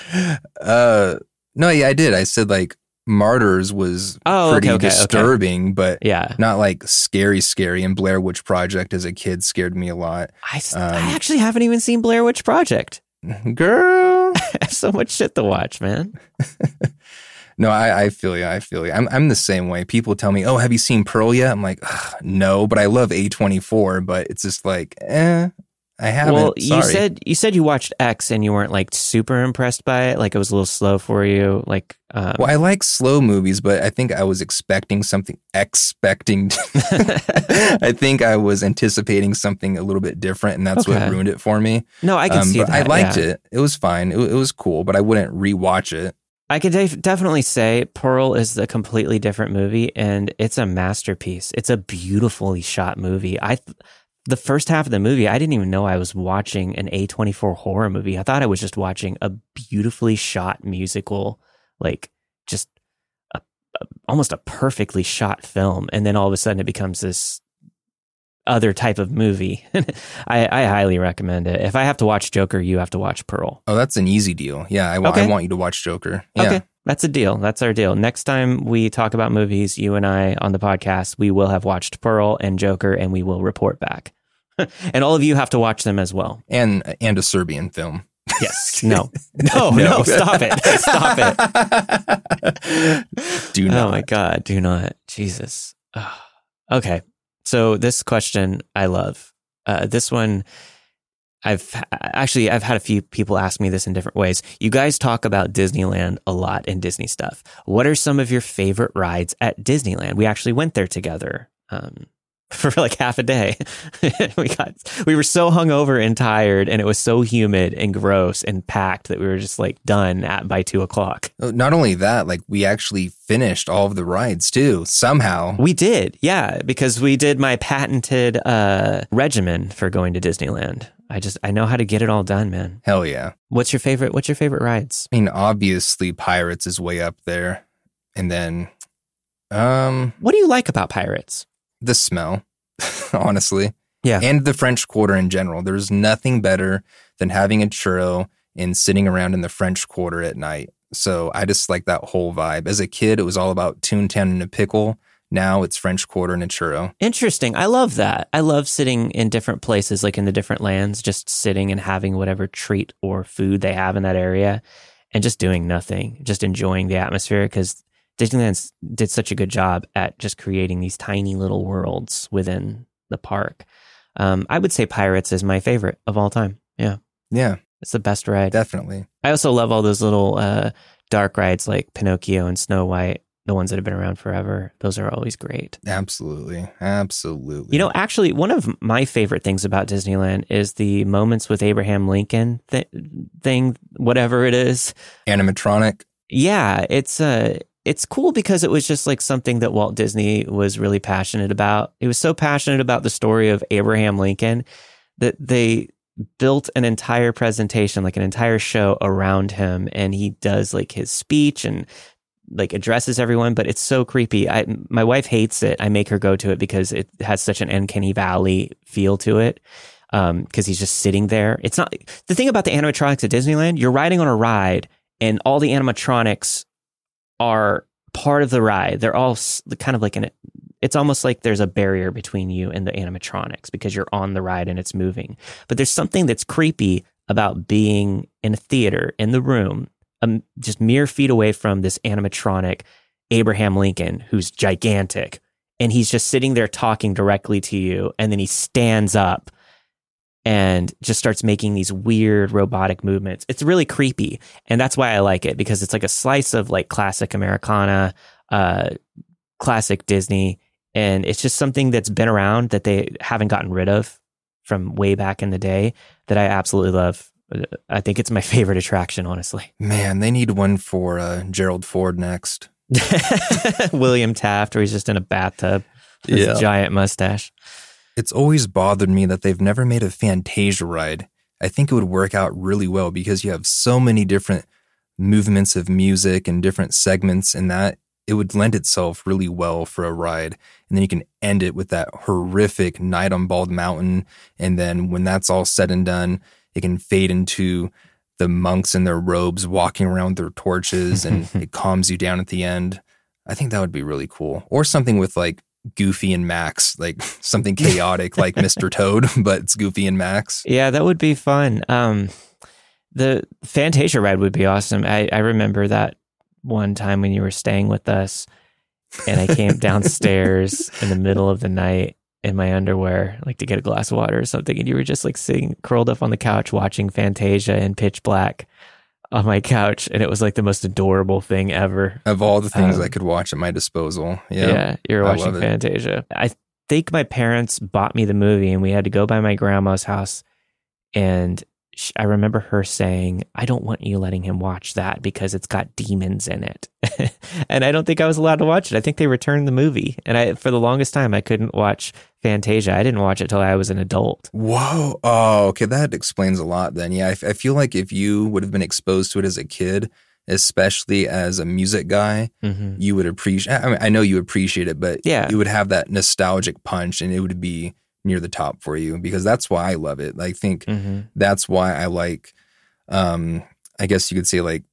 uh, no, yeah, I did. I said like Martyrs was Oh, pretty okay, okay, okay. disturbing, but Yeah. not like scary, scary. And Blair Witch Project as a kid scared me a lot. I, s- Um, I actually haven't even seen Blair Witch Project. Girl. I have so much shit to watch, man. No, I, I feel you. I feel you. I'm I'm the same way. People tell me, "Oh, have you seen Pearl yet?" I'm like, "Ugh, no, but I love A twenty-four, but it's just like, eh, I haven't. Well, Sorry. you said you said you watched X and you weren't like super impressed by it. Like it was a little slow for you. Like, um, Well, I like slow movies, but I think I was expecting something, expecting, I think I was anticipating something a little bit different, and that's Okay. what ruined it for me. No, I can Um, see but I that, liked yeah. it. It was fine. It, it was cool, but I wouldn't rewatch it. I could def- definitely say Pearl is a completely different movie, and it's a masterpiece. It's a beautifully shot movie. I, th- the first half of the movie, I didn't even know I was watching an A twenty-four horror movie. I thought I was just watching a beautifully shot musical, like just a, a, almost a perfectly shot film. And then all of a sudden, it becomes this other type of movie. I, I highly recommend it. If I have to watch Joker, you have to watch Pearl. Oh, that's an easy deal. Yeah, I, wa- Okay. I want you to watch Joker. Yeah. Okay. That's a deal. That's our deal. Next time we talk about movies, you and I on the podcast, we will have watched Pearl and Joker, and we will report back. And all of you have to watch them as well. And and a Serbian film. Yes. No. No, no, no. Stop it. Stop it. Do not. Oh my God. Do not. Jesus. Oh. Okay. So this question I love. Uh, this one, I've actually, I've had a few people ask me this in different ways. You guys talk about Disneyland a lot and Disney stuff. What are some of your favorite rides at Disneyland? We actually went there together. Um, for like half a day. we got, we were so hungover and tired, and it was so humid and gross and packed that we were just like done at by two o'clock. Not only that, like we actually finished all of the rides too, somehow. We did. Yeah. Because we did my patented, uh, regimen for going to Disneyland. I just, I know how to get it all done, man. Hell yeah. What's your favorite, what's your favorite rides? I mean, obviously Pirates is way up there. And then, um, what do you like about Pirates? The smell, honestly. Yeah. And the French Quarter in general. There's nothing better than having a churro and sitting around in the French Quarter at night. So I just like that whole vibe. As a kid, it was all about Toontown and a pickle. Now it's French Quarter and a churro. Interesting. I love that. I love sitting in different places, like in the different lands, just sitting and having whatever treat or food they have in that area and just doing nothing, just enjoying the atmosphere, because Disneyland did such a good job at just creating these tiny little worlds within the park. Um, I would say Pirates is my favorite of all time. Yeah. Yeah. It's the best ride. Definitely. I also love all those little uh, dark rides like Pinocchio and Snow White, the ones that have been around forever. Those are always great. Absolutely. Absolutely. You know, actually, one of my favorite things about Disneyland is the Moments with Abraham Lincoln th- thing, whatever it is. Animatronic. Yeah. It's uh, it's cool because it was just like something that Walt Disney was really passionate about. He was so passionate about the story of Abraham Lincoln that they built an entire presentation, like an entire show around him. And he does like his speech and like addresses everyone, but it's so creepy. I, my wife hates it. I make her go to it because it has such an uncanny valley feel to it. Um, cause he's just sitting there. It's not the thing about the animatronics at Disneyland. You're riding on a ride and all the animatronics are part of the ride. They're all kind of like an, it's almost like there's a barrier between you and the animatronics because you're on the ride and it's moving. But there's something that's creepy about being in a theater, in the room, um, just mere feet away from this animatronic Abraham Lincoln, who's gigantic. And he's just sitting there talking directly to you. And then he stands up and just starts making these weird robotic movements. It's really creepy. And that's why I like it, because it's like a slice of like classic Americana, uh, classic Disney. And it's just something that's been around that they haven't gotten rid of from way back in the day that I absolutely love. I think it's my favorite attraction, honestly. Man, they need one for uh, Gerald Ford next. William Taft, where he's just in a bathtub with Yeah. a giant mustache. It's always bothered me that they've never made a Fantasia ride. I think it would work out really well because you have so many different movements of music and different segments, and that it would lend itself really well for a ride. And then you can end it with that horrific Night on Bald Mountain. And then when that's all said and done, it can fade into the monks in their robes walking around with their torches, and it calms you down at the end. I think that would be really cool. Or something with like Goofy and Max, like something chaotic like Mister Toad, but it's Goofy and Max. Yeah, that would be fun. Um, the Fantasia ride would be awesome. I, I remember that one time when you were staying with us and I came downstairs in the middle of the night in my underwear, like to get a glass of water or something. And you were just like sitting curled up on the couch watching Fantasia in pitch black on my couch. And it was like the most adorable thing ever. Of all the things Um, I could watch at my disposal. Yeah, Yeah, you were I watching love it. Fantasia. I think my parents bought me the movie and we had to go by my grandma's house. And sh I remember her saying, I don't want you letting him watch that because it's got demons in it. And I don't think I was allowed to watch it. I think they returned the movie. And I, for the longest time, I couldn't watch Fantasia. I didn't watch it till I was an adult. Whoa. Oh, okay. That explains a lot then. Yeah, I, f- I feel like if you would have been exposed to it as a kid, especially as a music guy, Mhm. you would appreciate, I mean, I know you appreciate it, but Yeah. you would have that nostalgic punch and it would be near the top for you, because that's why I love it. I think Mhm. that's why I like, um, I guess you could say like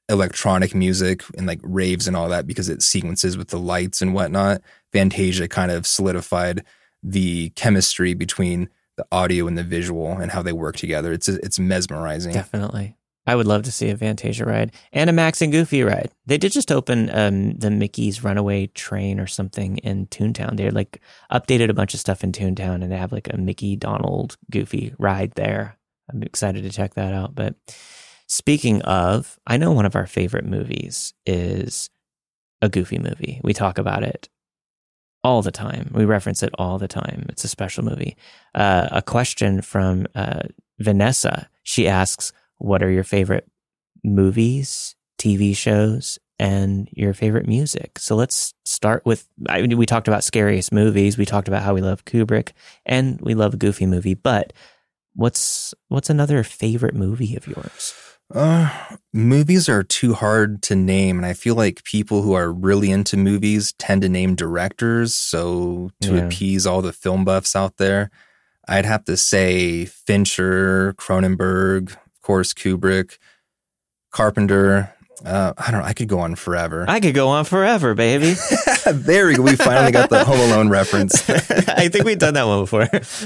electronic music and like raves and all that because it sequences with the lights and whatnot. Fantasia kind of solidified the chemistry between the audio and the visual and how they work together. It's it's mesmerizing. Definitely. I would love to see a Fantasia ride and a Max and Goofy ride. They did just open um, the Mickey's Runaway Train or something in Toontown. They like updated a bunch of stuff in Toontown, and they have like a Mickey, Donald, Goofy ride there. I'm excited to check that out. But speaking of, I know one of our favorite movies is a Goofy movie. We talk about it all the time. We reference it all the time. It's a special movie. Uh, a question from uh, Vanessa. She asks, what are your favorite movies, T V shows, and your favorite music? So let's start with, I mean, we talked about scariest movies. We talked about how we love Kubrick and we love a Goofy movie, but what's, what's another favorite movie of yours? Uh, movies are too hard to name. And I feel like people who are really into movies tend to name directors. So to Yeah. appease all the film buffs out there, I'd have to say Fincher, Cronenberg, of course, Kubrick, Carpenter. Uh, I don't know. I could go on forever. I could go on forever, baby. There we go. We finally got the Home Alone reference. I think we've done that one before.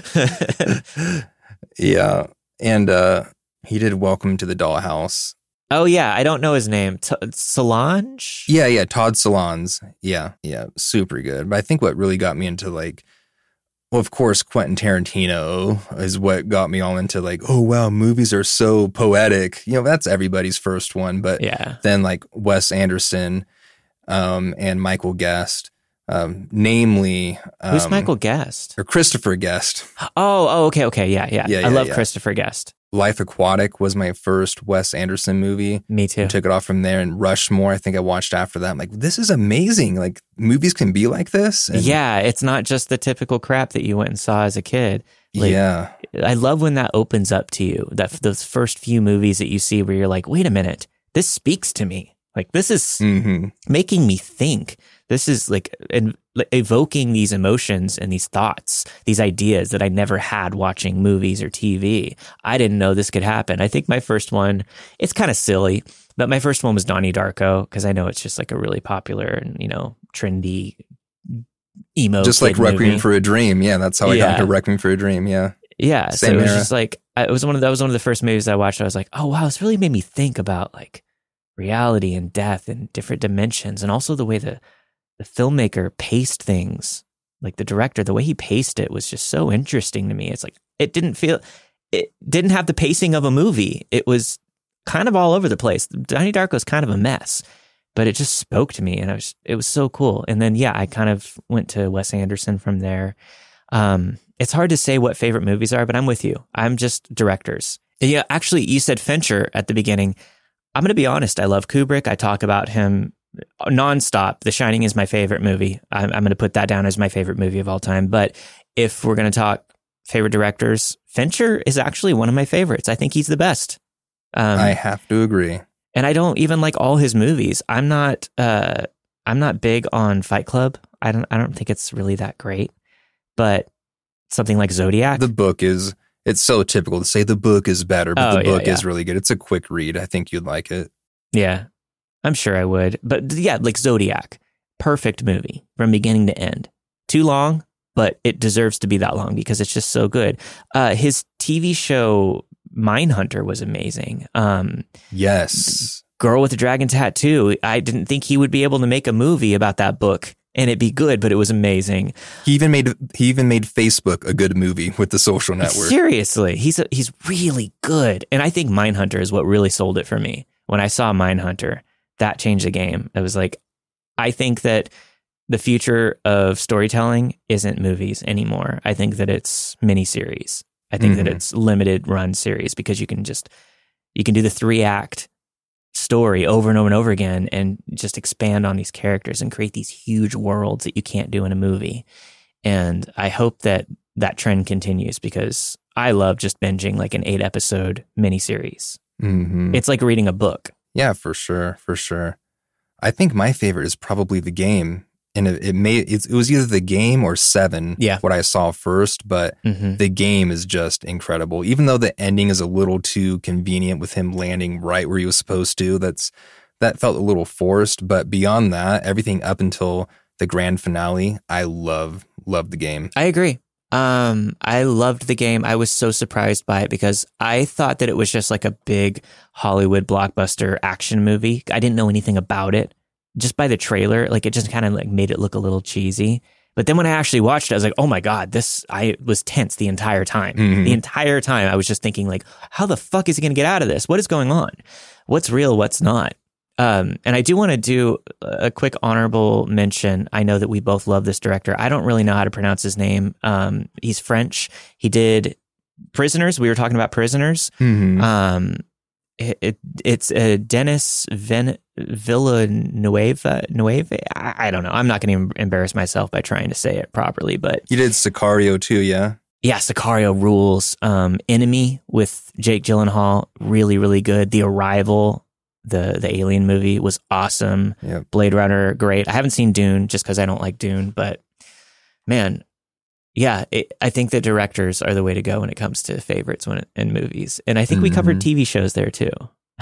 Yeah. And uh, he did Welcome to the Dollhouse. Oh, yeah. I don't know his name. T- Solange? Yeah, yeah. Todd Solondz. Yeah, yeah. Super good. But I think what really got me into like, well, of course, Quentin Tarantino is what got me all into like, oh, wow, movies are so poetic. You know, that's everybody's first one. But yeah. then like Wes Anderson um, and Michael Guest, um, namely. Um, Who's Michael Guest? Or Christopher Guest. Oh, oh, okay, okay. Yeah, yeah. Yeah, I yeah, love yeah. Christopher Guest. Life Aquatic was my first Wes Anderson movie. Me too. I took it off from there, and Rushmore, I think I watched after that. I'm like, this is amazing. Like, movies can be like this. And yeah, it's not just the typical crap that you went and saw as a kid. Like, yeah. I love when that opens up to you. That those first few movies that you see where you're like, wait a minute, this speaks to me. Like, this is mm-hmm. making me think. This is like en- evoking these emotions and these thoughts, these ideas that I never had watching movies or T V. I didn't know this could happen. I think my first one, it's kind of silly, but my first one was Donnie Darko because I know it's just like a really popular and, you know, trendy emo. Just like Requiem movie. for a Dream. Yeah, that's how I Yeah. got into Requiem for a Dream. Yeah. Yeah. Same so it was era. just like, I, it was one of, that was one of the first movies I watched. I was like, oh, wow, this really made me think about like reality and death and different dimensions. And also the way the, the filmmaker paced things, like the director, the way he paced it was just so interesting to me. It's like, it didn't feel, it didn't have the pacing of a movie. It was kind of all over the place. Donnie Darko is kind of a mess, but it just spoke to me and I was, it was so cool. And then, yeah, I kind of went to Wes Anderson from there. Um, it's hard to say what favorite movies are, but I'm with you. I'm just directors. Yeah, actually, you said Fincher at the beginning. I'm going to be honest. I love Kubrick. I talk about him nonstop. The Shining is my favorite movie. I'm, I'm going to put that down as my favorite movie of all time. But if we're going to talk favorite directors, Fincher is actually one of my favorites. I think he's the best. Um, I have to agree. And I don't even like all his movies. I'm not. Uh, I'm not big on Fight Club. I don't. I don't think it's really that great. But something like Zodiac. The book is. It's so typical to say the book is better, but Oh, the yeah, book yeah. is really good. It's a quick read. I think you'd like it. Yeah, I'm sure I would. But yeah, like Zodiac, perfect movie from beginning to end. Too long, but it deserves to be that long because it's just so good. Uh, his T V show Mindhunter was amazing. Um, Yes. Girl with the Dragon Tattoo. I didn't think he would be able to make a movie about that book and it'd be good, but it was amazing. He even made he even made Facebook a good movie with The Social Network. Seriously, he's a, he's really good, and I think Mindhunter is what really sold it for me. When I saw Mindhunter, that changed the game. It was like, I think that the future of storytelling isn't movies anymore. I think that it's miniseries. I think Mhm. that it's limited run series because you can just you can do the three act story over and over and over again and just expand on these characters and create these huge worlds that you can't do in a movie. And I hope that that trend continues because I love just binging like an eight episode miniseries. Mm-hmm. It's like reading a book. Yeah, for sure, for sure. I think my favorite is probably The Game, and it, it may it, it was either The Game or Seven. Yeah. What I saw first, but Mhm. The Game is just incredible. Even though the ending is a little too convenient with him landing right where he was supposed to, that's that felt a little forced. But beyond that, everything up until the grand finale, I love, love the game. I agree. Um, I loved the game. I was so surprised by it because I thought that it was just like a big Hollywood blockbuster action movie. I didn't know anything about it. Just by the trailer, like it just kind of like made it look a little cheesy. But then when I actually watched it, I was like, oh my God, this, I was tense the entire time. Mm-hmm. The entire time I was just thinking like, how the fuck is he going to get out of this? What is going on? What's real? What's not? Um, and I do want to do a quick honorable mention. I know that we both love this director. I don't really know how to pronounce his name. Um, he's French. He did Prisoners. We were talking about Prisoners. Mm-hmm. Um, it, it, it's uh, Denis Ven- Villanueva. Nueve? I, I don't know. I'm not going to even embarrass myself by trying to say it properly. But you did Sicario too, yeah? Yeah, Sicario rules. Um, Enemy with Jake Gyllenhaal, really, really good. The Arrival, the the Alien movie, was awesome. Yep. Blade Runner, great. I haven't seen Dune just because I don't like Dune, but man, yeah, it, I think the directors are the way to go when it comes to favorites when in movies. And I think mm-hmm. we covered T V shows there too.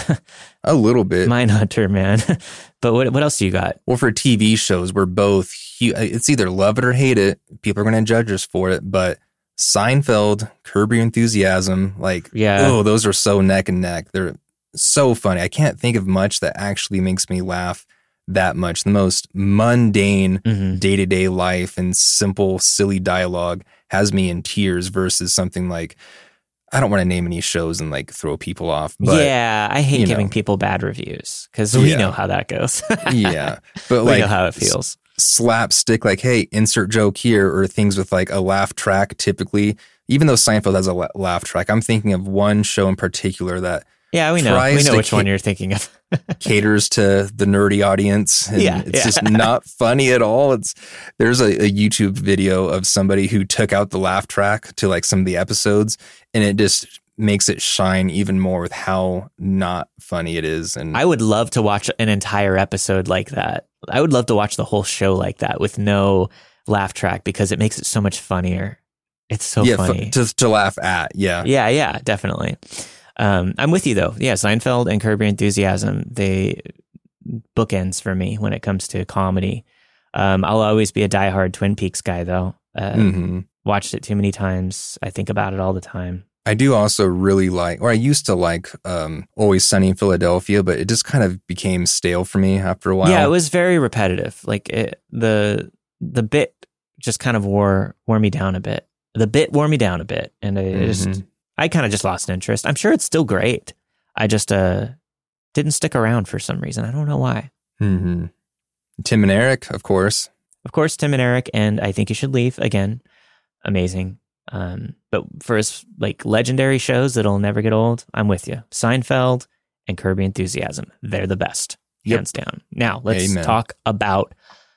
A little bit. Mindhunter, man. But what what else do you got? Well, for T V shows, we're both, it's either love it or hate it. People are going to judge us for it, but Seinfeld, Curb Your Enthusiasm, like, yeah. oh, those are so neck and neck. They're so funny. I can't think of much that actually makes me laugh that much. The most mundane mm-hmm. day-to-day life and simple, silly dialogue has me in tears versus something like, I don't want to name any shows and like throw people off. But, yeah, I hate giving know. people bad reviews because we yeah. know how that goes. Yeah. But we like, know how it feels. Slapstick, like, hey, insert joke here, or things with like a laugh track typically. Even though Seinfeld has a laugh track, I'm thinking of one show in particular that Yeah, we know. We know which ca- one you're thinking of. caters to the nerdy audience. And yeah, it's yeah. just not funny at all. It's there's a, a YouTube video of somebody who took out the laugh track to like some of the episodes, and it just makes it shine even more with how not funny it is. And I would love to watch an entire episode like that. I would love to watch the whole show like that with no laugh track because it makes it so much funnier. It's so yeah, funny f- to to laugh at. Yeah, yeah, yeah, definitely. Um, I'm with you though. Yeah, Seinfeld and Curb Your Enthusiasm, they bookends for me when it comes to comedy. Um, I'll always be a diehard Twin Peaks guy though. Uh, mm-hmm. Watched it too many times. I think about it all the time. I do also really like, or I used to like um, Always Sunny in Philadelphia, but it just kind of became stale for me after a while. Yeah, it was very repetitive. Like it, the the bit just kind of wore wore me down a bit. The bit wore me down a bit, and it mm-hmm. just I kind of just lost interest. I'm sure it's still great. I just uh didn't stick around for some reason. I don't know why. Mm-hmm. Tim and Eric, of course. Of course, Tim and Eric, and I Think You Should Leave again. Amazing. Um, but for his like legendary shows that'll never get old, I'm with you. Seinfeld and Curb Your Enthusiasm. They're the best, yep. hands down. Now let's Amen. talk about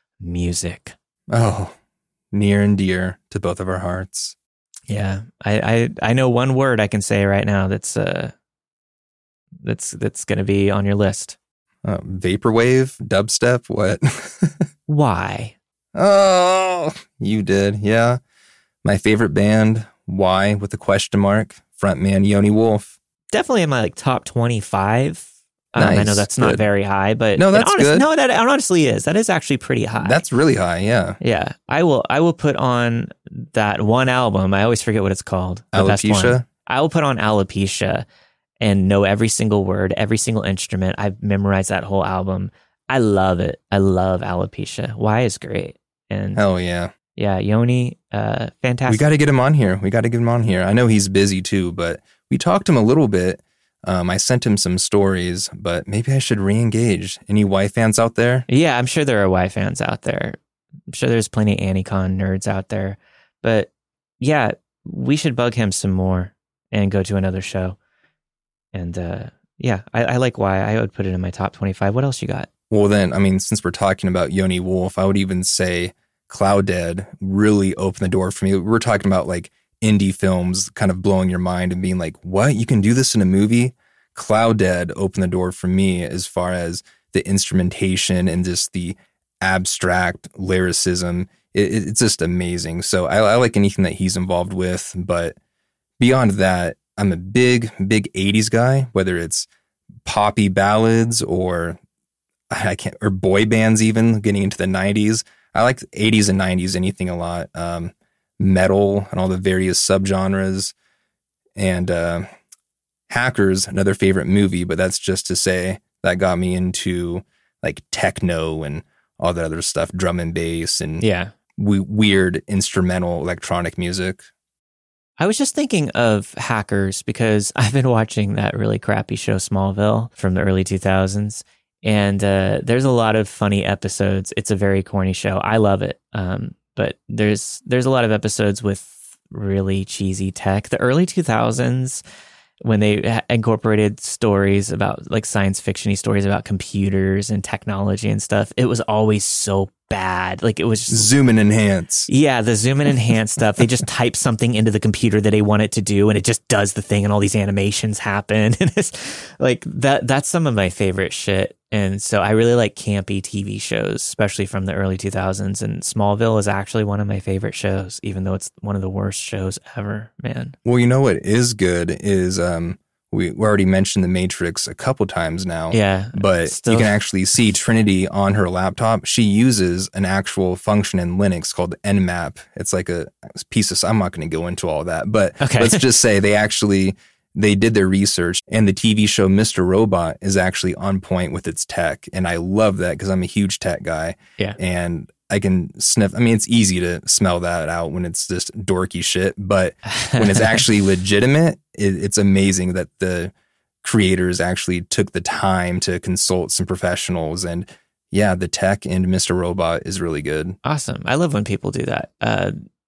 music. Oh, near and dear to both of our hearts. Yeah, I, I, I know one word I can say right now that's uh that's that's going to be on your list. Uh, vaporwave, dubstep, what? Why? Oh, you did, yeah. My favorite band, Why, with a question mark, frontman Yoni Wolf. Definitely in my like top twenty-five. Nice. Um, I know that's not good. very high, but no, that's honest, good. No, that honestly is. That is actually pretty high. That's really high, yeah. Yeah, I will. I will put on that one album. I always forget what it's called. The best one. Alopecia. I will put on Alopecia and know every single word, every single instrument. I've memorized that whole album. I love it. I love Alopecia. Why is great. And hell yeah. Yeah, Yoni, uh, fantastic. We got to get him on here. We got to get him on here. I know he's busy too, but we talked to him a little bit. Um, I sent him some stories, but maybe I should re-engage. Any Y fans out there? Yeah, I'm sure there are Y fans out there. I'm sure there's plenty of Anticon nerds out there. But yeah, we should bug him some more and go to another show. And uh, yeah, I, I like Y. I would put it in my top twenty-five. What else you got? Well, then, I mean, since we're talking about Yoni Wolf, I would even say Cloud Dead really opened the door for me. We're talking about like indie films kind of blowing your mind and being like, what? You can do this in a movie? Cloud Dead opened the door for me as far as the instrumentation and just the abstract lyricism. It, it's just amazing. So I, I like anything that he's involved with. But beyond that, I'm a big, big eighties guy, whether it's poppy ballads or I can't, or boy bands even, getting into the nineties. I like the eighties and nineties, anything a lot. Um, metal and all the various subgenres. And uh, Hackers, another favorite movie, but that's just to say that got me into like techno and all that other stuff, drum and bass and yeah. we- weird instrumental electronic music. I was just thinking of Hackers because I've been watching that really crappy show Smallville from the early two thousands. And uh, there's a lot of funny episodes. It's a very corny show. I love it. Um, but there's there's a lot of episodes with really cheesy tech. The early two thousands, when they incorporated stories about like science fiction-y stories about computers and technology and stuff, it was always so bad. Like it was just, zoom and enhance. Yeah, the zoom and enhance stuff. They just type something into the computer that they want it to do, and it just does the thing, and all these animations happen. And it's like that. That's some of my favorite shit. And so I really like campy T V shows, especially from the early two thousands. And Smallville is actually one of my favorite shows, even though it's one of the worst shows ever, man. Well, you know what is good is um, we, we already mentioned The Matrix a couple times now. Yeah. But still, you can actually see Trinity on her laptop. She uses an actual function in Linux called Nmap. It's like a piece of, I'm not going to go into all that, but okay. Let's just say they actually... They did their research, and the T V show Mister Robot is actually on point with its tech. And I love that because I'm a huge tech guy. Yeah. And I can sniff. I mean, it's easy to smell that out when it's just dorky shit. But when it's actually legitimate, it, it's amazing that the creators actually took the time to consult some professionals. And yeah, the tech in Mister Robot is really good. Awesome. I love when people do that. Uh,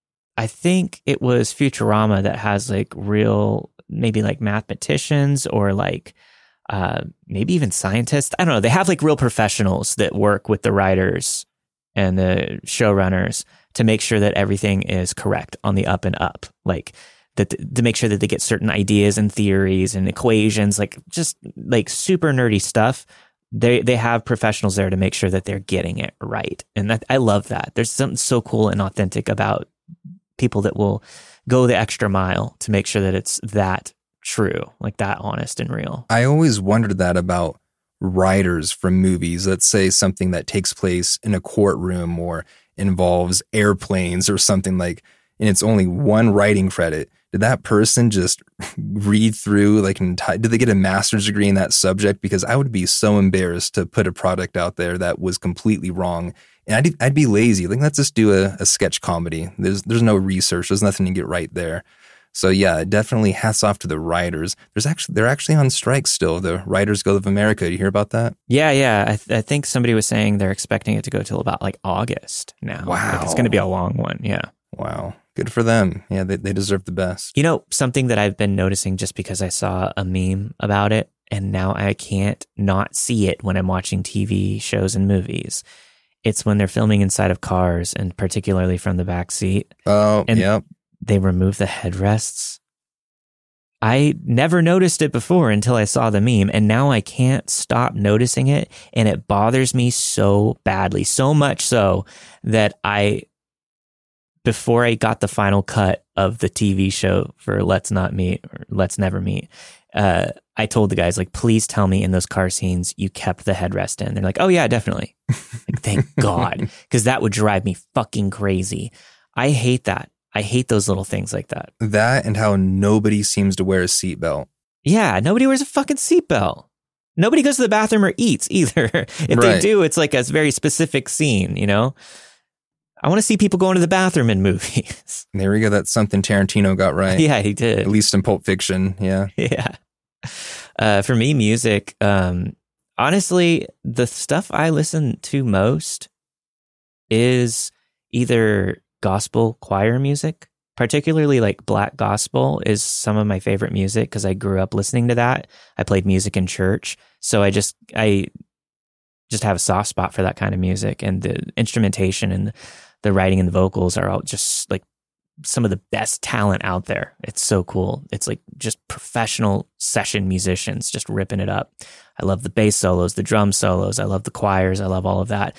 I think it was Futurama that has like real... maybe like mathematicians or like uh, maybe even scientists. I don't know. They have like real professionals that work with the writers and the showrunners to make sure that everything is correct on the up and up. Like that to make sure that they get certain ideas and theories and equations, like just like super nerdy stuff. They they have professionals there to make sure that they're getting it right. And that, I love that. There's something so cool and authentic about people that will go the extra mile to make sure that it's that true, like that honest and real. I always wondered that about writers from movies. Let's say something that takes place in a courtroom or involves airplanes or something like, and it's only one writing credit. Did that person just read through like an entire, did they get a master's degree in that subject? Because I would be so embarrassed to put a product out there that was completely wrong. And I'd, I'd be lazy. Like, let's just do a, a sketch comedy. There's there's no research. There's nothing to get right there. So yeah, definitely hats off to the writers. There's actually they're actually on strike still. The Writers Guild of America. Do you hear about that? Yeah, yeah. I, th- I think somebody was saying they're expecting it to go till about like August now. Wow, like it's going to be a long one. Yeah. Wow, good for them. Yeah, they they deserve the best. You know, something that I've been noticing just because I saw a meme about it, and now I can't not see it when I'm watching T V shows and movies. It's when they're filming inside of cars, and particularly from the back seat. Oh, and yep. They remove the headrests. I never noticed it before until I saw the meme, and now I can't stop noticing it, and it bothers me so badly, so much so that I, before I got the final cut of the T V show for Let's Not Meet, or Let's Never Meet, uh, I told the guys, like, please tell me in those car scenes you kept the headrest in. They're like, oh yeah, definitely. Like, thank God, because that would drive me fucking crazy. I hate that. I hate those little things like that. That and how nobody seems to wear a seatbelt. Yeah, nobody wears a fucking seatbelt. Nobody goes to the bathroom or eats either. If Right. they do, it's like a very specific scene, you know? I want to see people going to the bathroom in movies. There we go. That's something Tarantino got right. Yeah, he did. At least in Pulp Fiction. Yeah. Yeah. Uh, for me, music, um, honestly, the stuff I listen to most is either gospel choir music, particularly like black gospel is some of my favorite music because I grew up listening to that. I played music in church. So I just, I just have a soft spot for that kind of music, and the instrumentation and the writing and the vocals are all just like some of the best talent out there. It's so cool. It's like just professional session musicians just ripping it up. I love the bass solos, the drum solos. I love the choirs. I love all of that.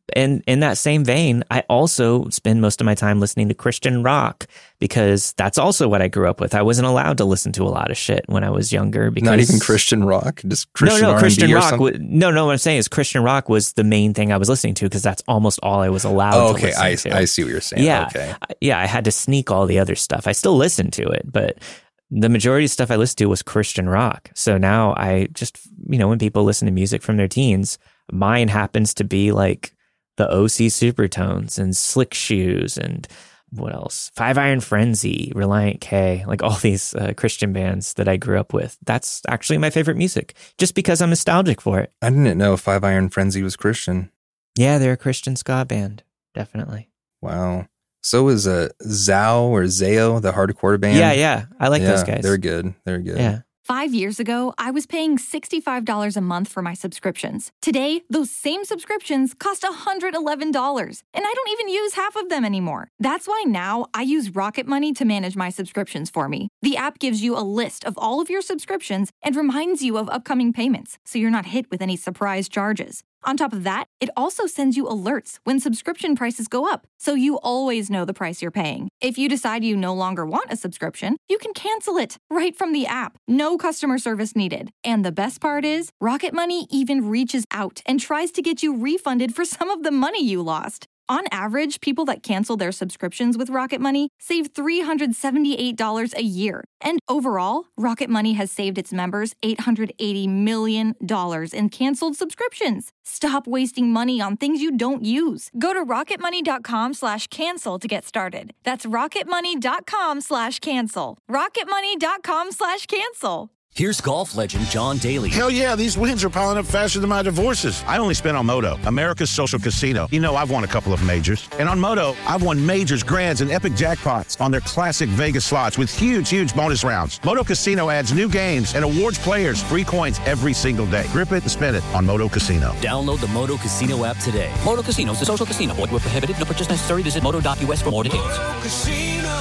and in that same vein, I also spend most of my time listening to Christian rock because that's also what I grew up with. I wasn't allowed to listen to a lot of shit when I was younger. Because not even Christian rock, just Christian no, no, R and B Christian or rock. something? Was, no, no. What I'm saying is Christian rock was the main thing I was listening to because that's almost all I was allowed Oh, to okay, listen I, to. I see what you're saying. Yeah, Okay. yeah. I had to sneak all the other stuff. I still listened to it, but the majority of stuff I listened to was Christian rock. So now I just, you know, when people listen to music from their teens, mine happens to be like the O C Supertones and Slick Shoes and what else? Five Iron Frenzy, Reliant K, like all these uh, Christian bands that I grew up with. That's actually my favorite music, just because I'm nostalgic for it. I didn't know Five Iron Frenzy was Christian. Yeah, they're a Christian ska band, definitely. Wow. So is uh, Zao or Zao, the hardcore band. Yeah, yeah. I like yeah, those guys. They're good. They're good. Yeah. Five years ago, I was paying sixty-five dollars a month for my subscriptions. Today, those same subscriptions cost one hundred eleven dollars, and I don't even use half of them anymore. That's why now I use Rocket Money to manage my subscriptions for me. The app gives you a list of all of your subscriptions and reminds you of upcoming payments, so you're not hit with any surprise charges. On top of that, it also sends you alerts when subscription prices go up, so you always know the price you're paying. If you decide you no longer want a subscription, you can cancel it right from the app. No customer service needed. And the best part is, Rocket Money even reaches out and tries to get you refunded for some of the money you lost. On average, people that cancel their subscriptions with Rocket Money save three hundred seventy-eight dollars a year. And overall, Rocket Money has saved its members eight hundred eighty million dollars in canceled subscriptions. Stop wasting money on things you don't use. Go to rocketmoney.com slash cancel to get started. That's rocketmoney.com slash cancel. rocketmoney.com slash cancel. Here's golf legend John Daly. Hell yeah, these wins are piling up faster than my divorces. I only spent on Moto, America's social casino. You know, I've won a couple of majors. And on Moto, I've won majors, grands, and epic jackpots on their classic Vegas slots with huge, huge bonus rounds. Moto Casino adds new games and awards players free coins every single day. Grip it and spin it on Moto Casino. Download the Moto Casino app today. Moto Casino is a social casino. Void where prohibited. No purchase necessary. Visit moto dot U S for more details. Moto Casino,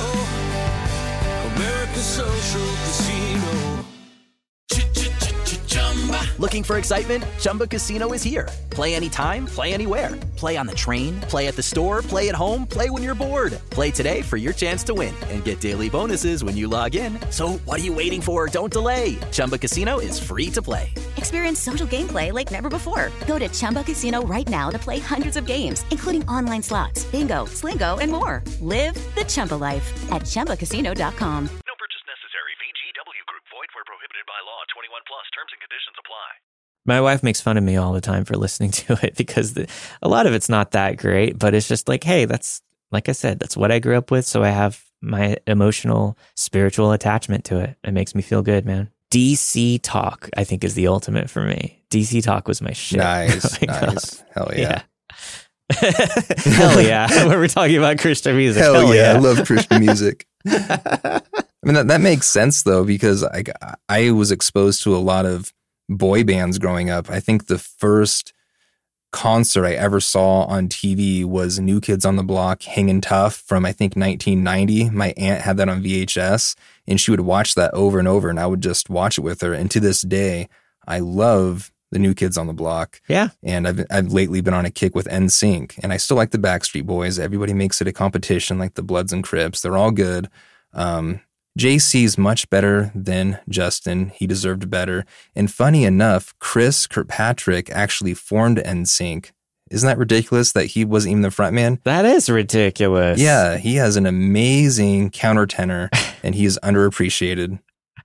America's social casino. Looking for excitement? Chumba Casino is here. Play anytime, play anywhere. Play on the train, play at the store, play at home, play when you're bored. Play today for your chance to win and get daily bonuses when you log in. So what are you waiting for? Don't delay. Chumba Casino is free to play. Experience social gameplay like never before. Go to Chumba Casino right now to play hundreds of games, including online slots, bingo, Slingo, and more. Live the Chumba life at chumba casino dot com. twenty-one plus terms and conditions apply. My wife makes fun of me all the time for listening to it because the, a lot of it's not that great, but it's just like, hey, that's, like I said, that's what I grew up with. So I have my emotional, spiritual attachment to it. It makes me feel good, man. D C Talk, I think, is the ultimate for me. D C Talk was my shit. Nice, nice. Up. Hell yeah. yeah. Hell yeah. When we're talking about Christian music. Hell, Hell yeah. yeah. I love Christian music. I mean, that, that makes sense, though, because I, I was exposed to a lot of boy bands growing up. I think the first concert I ever saw on T V was New Kids on the Block, Hangin' Tough from, I think, nineteen ninety. My aunt had that on V H S, and she would watch that over and over, and I would just watch it with her. And to this day, I love the New Kids on the Block. Yeah. And I've I've lately been on a kick with N Sync, and I still like the Backstreet Boys. Everybody makes it a competition, like the Bloods and Crips. They're all good. Um, J C's much better than Justin. He deserved better. And funny enough, Chris Kirkpatrick actually formed N Sync. Isn't that ridiculous that he wasn't even the frontman? That is ridiculous. Yeah, he has an amazing countertenor, and he is underappreciated.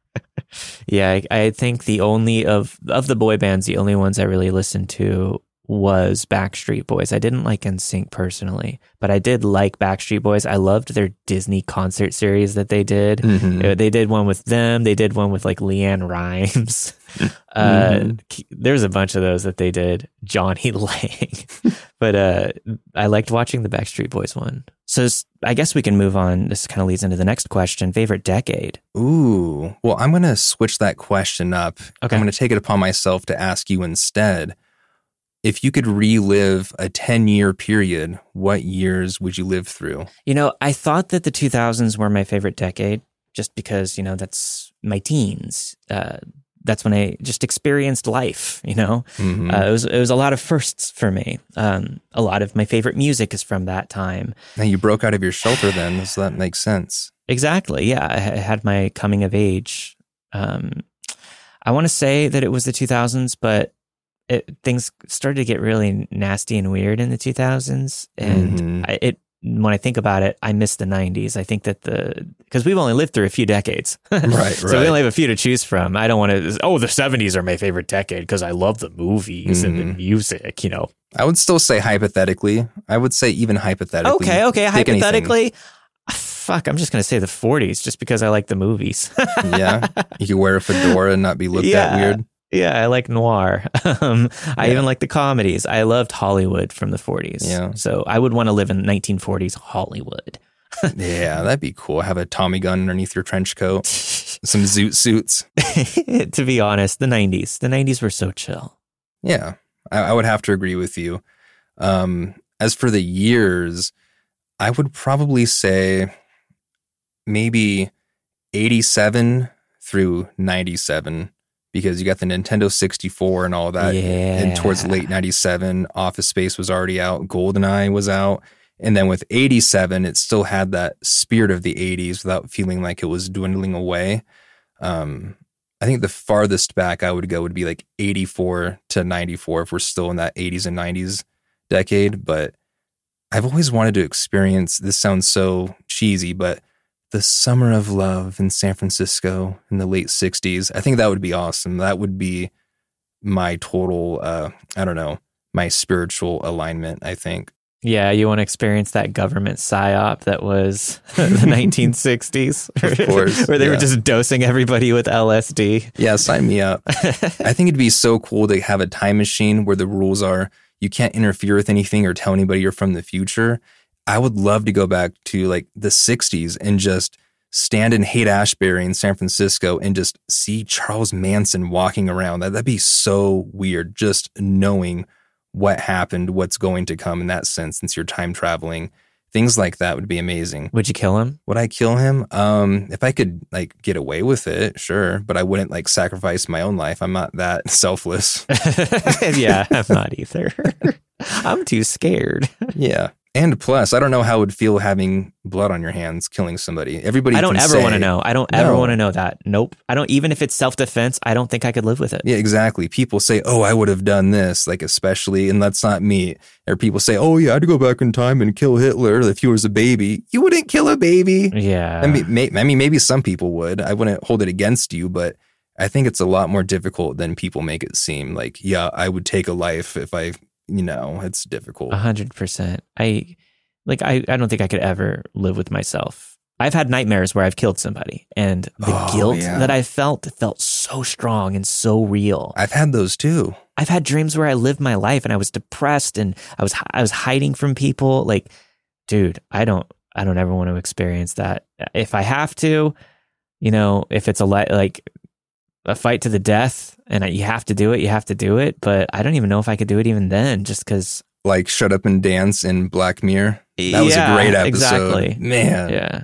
Yeah, I, I think the only of of the boy bands, the only ones I really listened to was Backstreet Boys. I didn't like N Sync personally, but I did like Backstreet Boys. I loved their Disney concert series that they did. Mm-hmm. They did one with them. They did one with like Leanne Rimes. uh, mm-hmm. There's a bunch of those that they did. Johnny Lang. But uh, I liked watching the Backstreet Boys one. So I guess we can move on. This kind of leads into the next question. Favorite decade? Ooh. Well, I'm going to switch that question up. Okay. I'm going to take it upon myself to ask you instead. If you could relive a ten-year period, what years would you live through? You know, I thought that the two thousands were my favorite decade just because, you know, that's my teens. Uh, that's when I just experienced life, you know? Mm-hmm. Uh, it was it was a lot of firsts for me. Um, a lot of my favorite music is from that time. Now you broke out of your shelter then, so that makes sense. Exactly, yeah. I had my coming of age. Um, I want to say that it was the two thousands, but it, things started to get really nasty and weird in the two thousands. And Mm-hmm. I, it when I think about it, I miss the nineties. I think that the, because we've only lived through a few decades. Right, So right. we only have a few to choose from. I don't want to, oh, the seventies are my favorite decade because I love the movies and the Mhm. music, you know. I would still say hypothetically. I would say even hypothetically. Okay, okay. pick anything. Hypothetically, fuck, I'm just going to say the forties just because I like the movies. Yeah. You could wear a fedora and not be looked Yeah. at weird. Yeah, I like noir. um, I Yeah. even like the comedies. I loved Hollywood from the forties. Yeah. So I would want to live in nineteen forties Hollywood. Yeah, that'd be cool. Have a Tommy gun underneath your trench coat, some zoot suits. To be honest, the nineties. The nineties were so chill. Yeah, I, I would have to agree with you. Um, as for the years, I would probably say maybe eighty-seven through ninety-seven, because you got the Nintendo sixty-four and all that. Yeah. And towards late ninety-seven, Office Space was already out. GoldenEye was out. And then with eighty-seven, it still had that spirit of the eighties without feeling like it was dwindling away. Um, I think the farthest back I would go would be like eighty-four to ninety-four if we're still in that eighties and nineties decade. But I've always wanted to experience, this sounds so cheesy, but the summer of love in San Francisco in the late sixties. I think that would be awesome. That would be my total, uh, I don't know, my spiritual alignment, I think. Yeah, you want to experience that government psyop that was the nineteen sixties, Of course, where they yeah. were just dosing everybody with L S D. Yeah, sign me up. I think it'd be so cool to have a time machine where the rules are you can't interfere with anything or tell anybody you're from the future. I would love to go back to like the sixties and just stand in Haight-Ashbury in San Francisco and just see Charles Manson walking around. That, that'd be so weird, just knowing what happened, what's going to come in that sense, since you're time traveling. Things like that would be amazing. Would you kill him? Would I kill him? Um, if I could like get away with it, sure. But I wouldn't like sacrifice my own life. I'm not that selfless. Yeah, I'm not either. I'm too scared. Yeah. And plus, I don't know how it would feel having blood on your hands, killing somebody. Everybody I don't can ever say, want to know. I don't ever No. want to know that. Nope. I don't, even if it's self-defense, I don't think I could live with it. Yeah, exactly. People say, oh, I would have done this, like especially, and that's not me. Or people say, oh, yeah, I'd go back in time and kill Hitler if he was a baby. You wouldn't kill a baby. Yeah. I mean, may, I mean, maybe some people would. I wouldn't hold it against you, but I think it's a lot more difficult than people make it seem. Like, yeah, I would take a life if I, you know, it's difficult. A hundred percent. I like. I, I don't think I could ever live with myself. I've had nightmares where I've killed somebody, and the Oh, guilt yeah. that I felt felt so strong and so real. I've had those too. I've had dreams where I lived my life and I was depressed and I was I was hiding from people. Like, dude, I don't I don't ever want to experience that. If I have to, you know, if it's a li- like a fight to the death and you have to do it, you have to do it. But I don't even know if I could do it even then, just because. Like Shut Up and Dance in Black Mirror. That was Yeah, a great episode. exactly. Man. Yeah.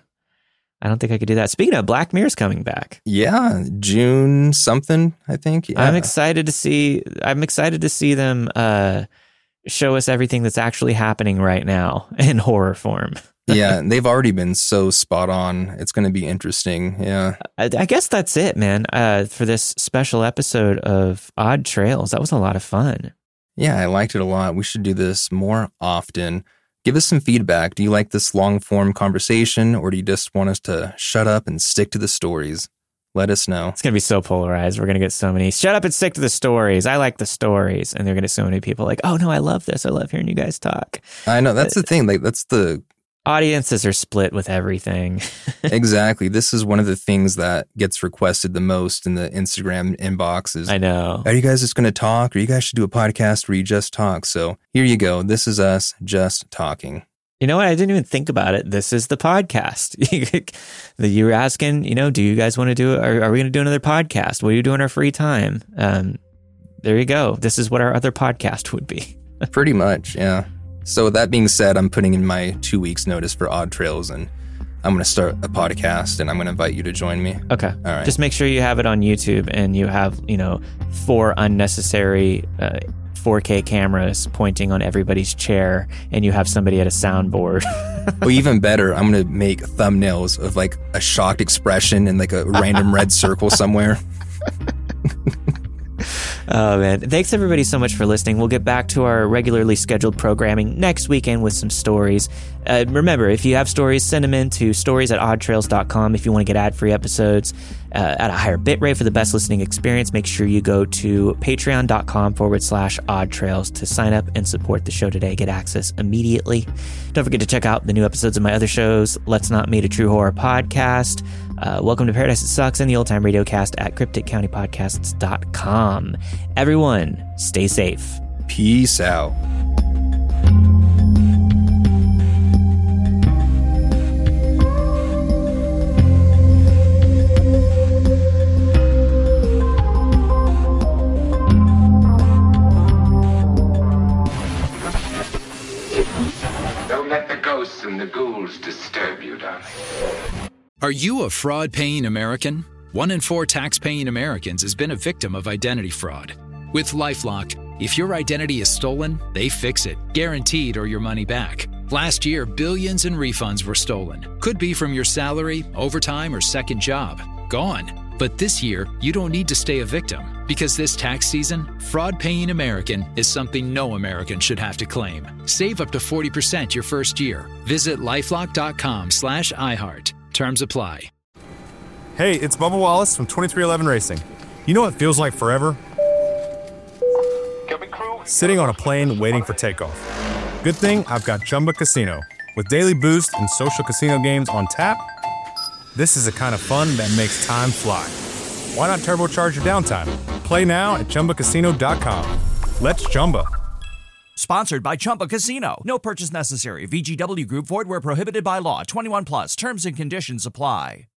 I don't think I could do that. Speaking of, Black Mirror's coming back. Yeah, June something, I think. Yeah. I'm excited to see. I'm excited to see them uh, show us everything that's actually happening right now in horror form. Yeah, they've already been so spot on. It's going to be interesting. Yeah. I, I guess that's it, man. Uh, for this special episode of Odd Trails, that was a lot of fun. Yeah, I liked it a lot. We should do this more often. Give us some feedback. Do you like this long form conversation, or do you just want us to shut up and stick to the stories? Let us know. It's going to be so polarized. We're going to get so many, shut up and stick to the stories. I like the stories. And they're going to get so many people like, oh no, I love this. I love hearing you guys talk. I know. That's the thing. Like, that's the Audiences are split with everything. exactly. This is one of the things that gets requested the most in the Instagram inboxes. I know. Are you guys just going to talk, or you guys should do a podcast where you just talk? So here you go. This is us just talking. You know what? I didn't even think about it. This is the podcast. You were asking, you know, do you guys want to do it? Are, are we going to do another podcast? What do you do in our free time? Um, there you go. This is what our other podcast would be. Pretty much, yeah. So with that being said, I'm putting in my two weeks notice for Odd Trails, and I'm going to start a podcast and I'm going to invite you to join me. Okay. All right. Just make sure you have it on YouTube and you have, you know, four unnecessary uh, four K cameras pointing on everybody's chair and you have somebody at a soundboard. Well, even better, I'm going to make thumbnails of like a shocked expression and like a random red circle somewhere. Oh, man. Thanks, everybody, so much for listening. We'll get back to our regularly scheduled programming next weekend with some stories. Uh, remember, if you have stories, send them in to stories at odd trails dot com. If you want to get ad-free episodes uh, at a higher bit rate for the best listening experience, make sure you go to patreon.com forward slash odd trails to sign up and support the show today. Get access immediately. Don't forget to check out the new episodes of my other shows, Let's Not Meet a True Horror podcast, uh, Welcome to Paradise It Sucks, and the Old Time Radio Cast at cryptic county podcasts dot com. Everyone, stay safe. Peace out. Don't let the ghosts and the ghouls disturb you, darling. Are you a fraud-paying American? One in four tax-paying Americans has been a victim of identity fraud. With LifeLock, if your identity is stolen, they fix it, guaranteed or your money back. Last year, billions in refunds were stolen. Could be from your salary, overtime, or second job. Gone. But this year, you don't need to stay a victim. Because this tax season, fraud-paying American is something no American should have to claim. Save up to forty percent your first year. Visit lifelock.com slash iHeart. Terms apply. Hey, it's Bubba Wallace from twenty-three eleven Racing. You know what feels like forever? Sitting on a plane waiting for takeoff. Good thing I've got Chumba Casino. With daily boost and social casino games on tap, this is the kind of fun that makes time fly. Why not turbocharge your downtime? Play now at Chumba Casino dot com. Let's Chumba. Sponsored by Chumba Casino. No purchase necessary. V G W Group. Void where prohibited by law. twenty-one plus. Terms and conditions apply.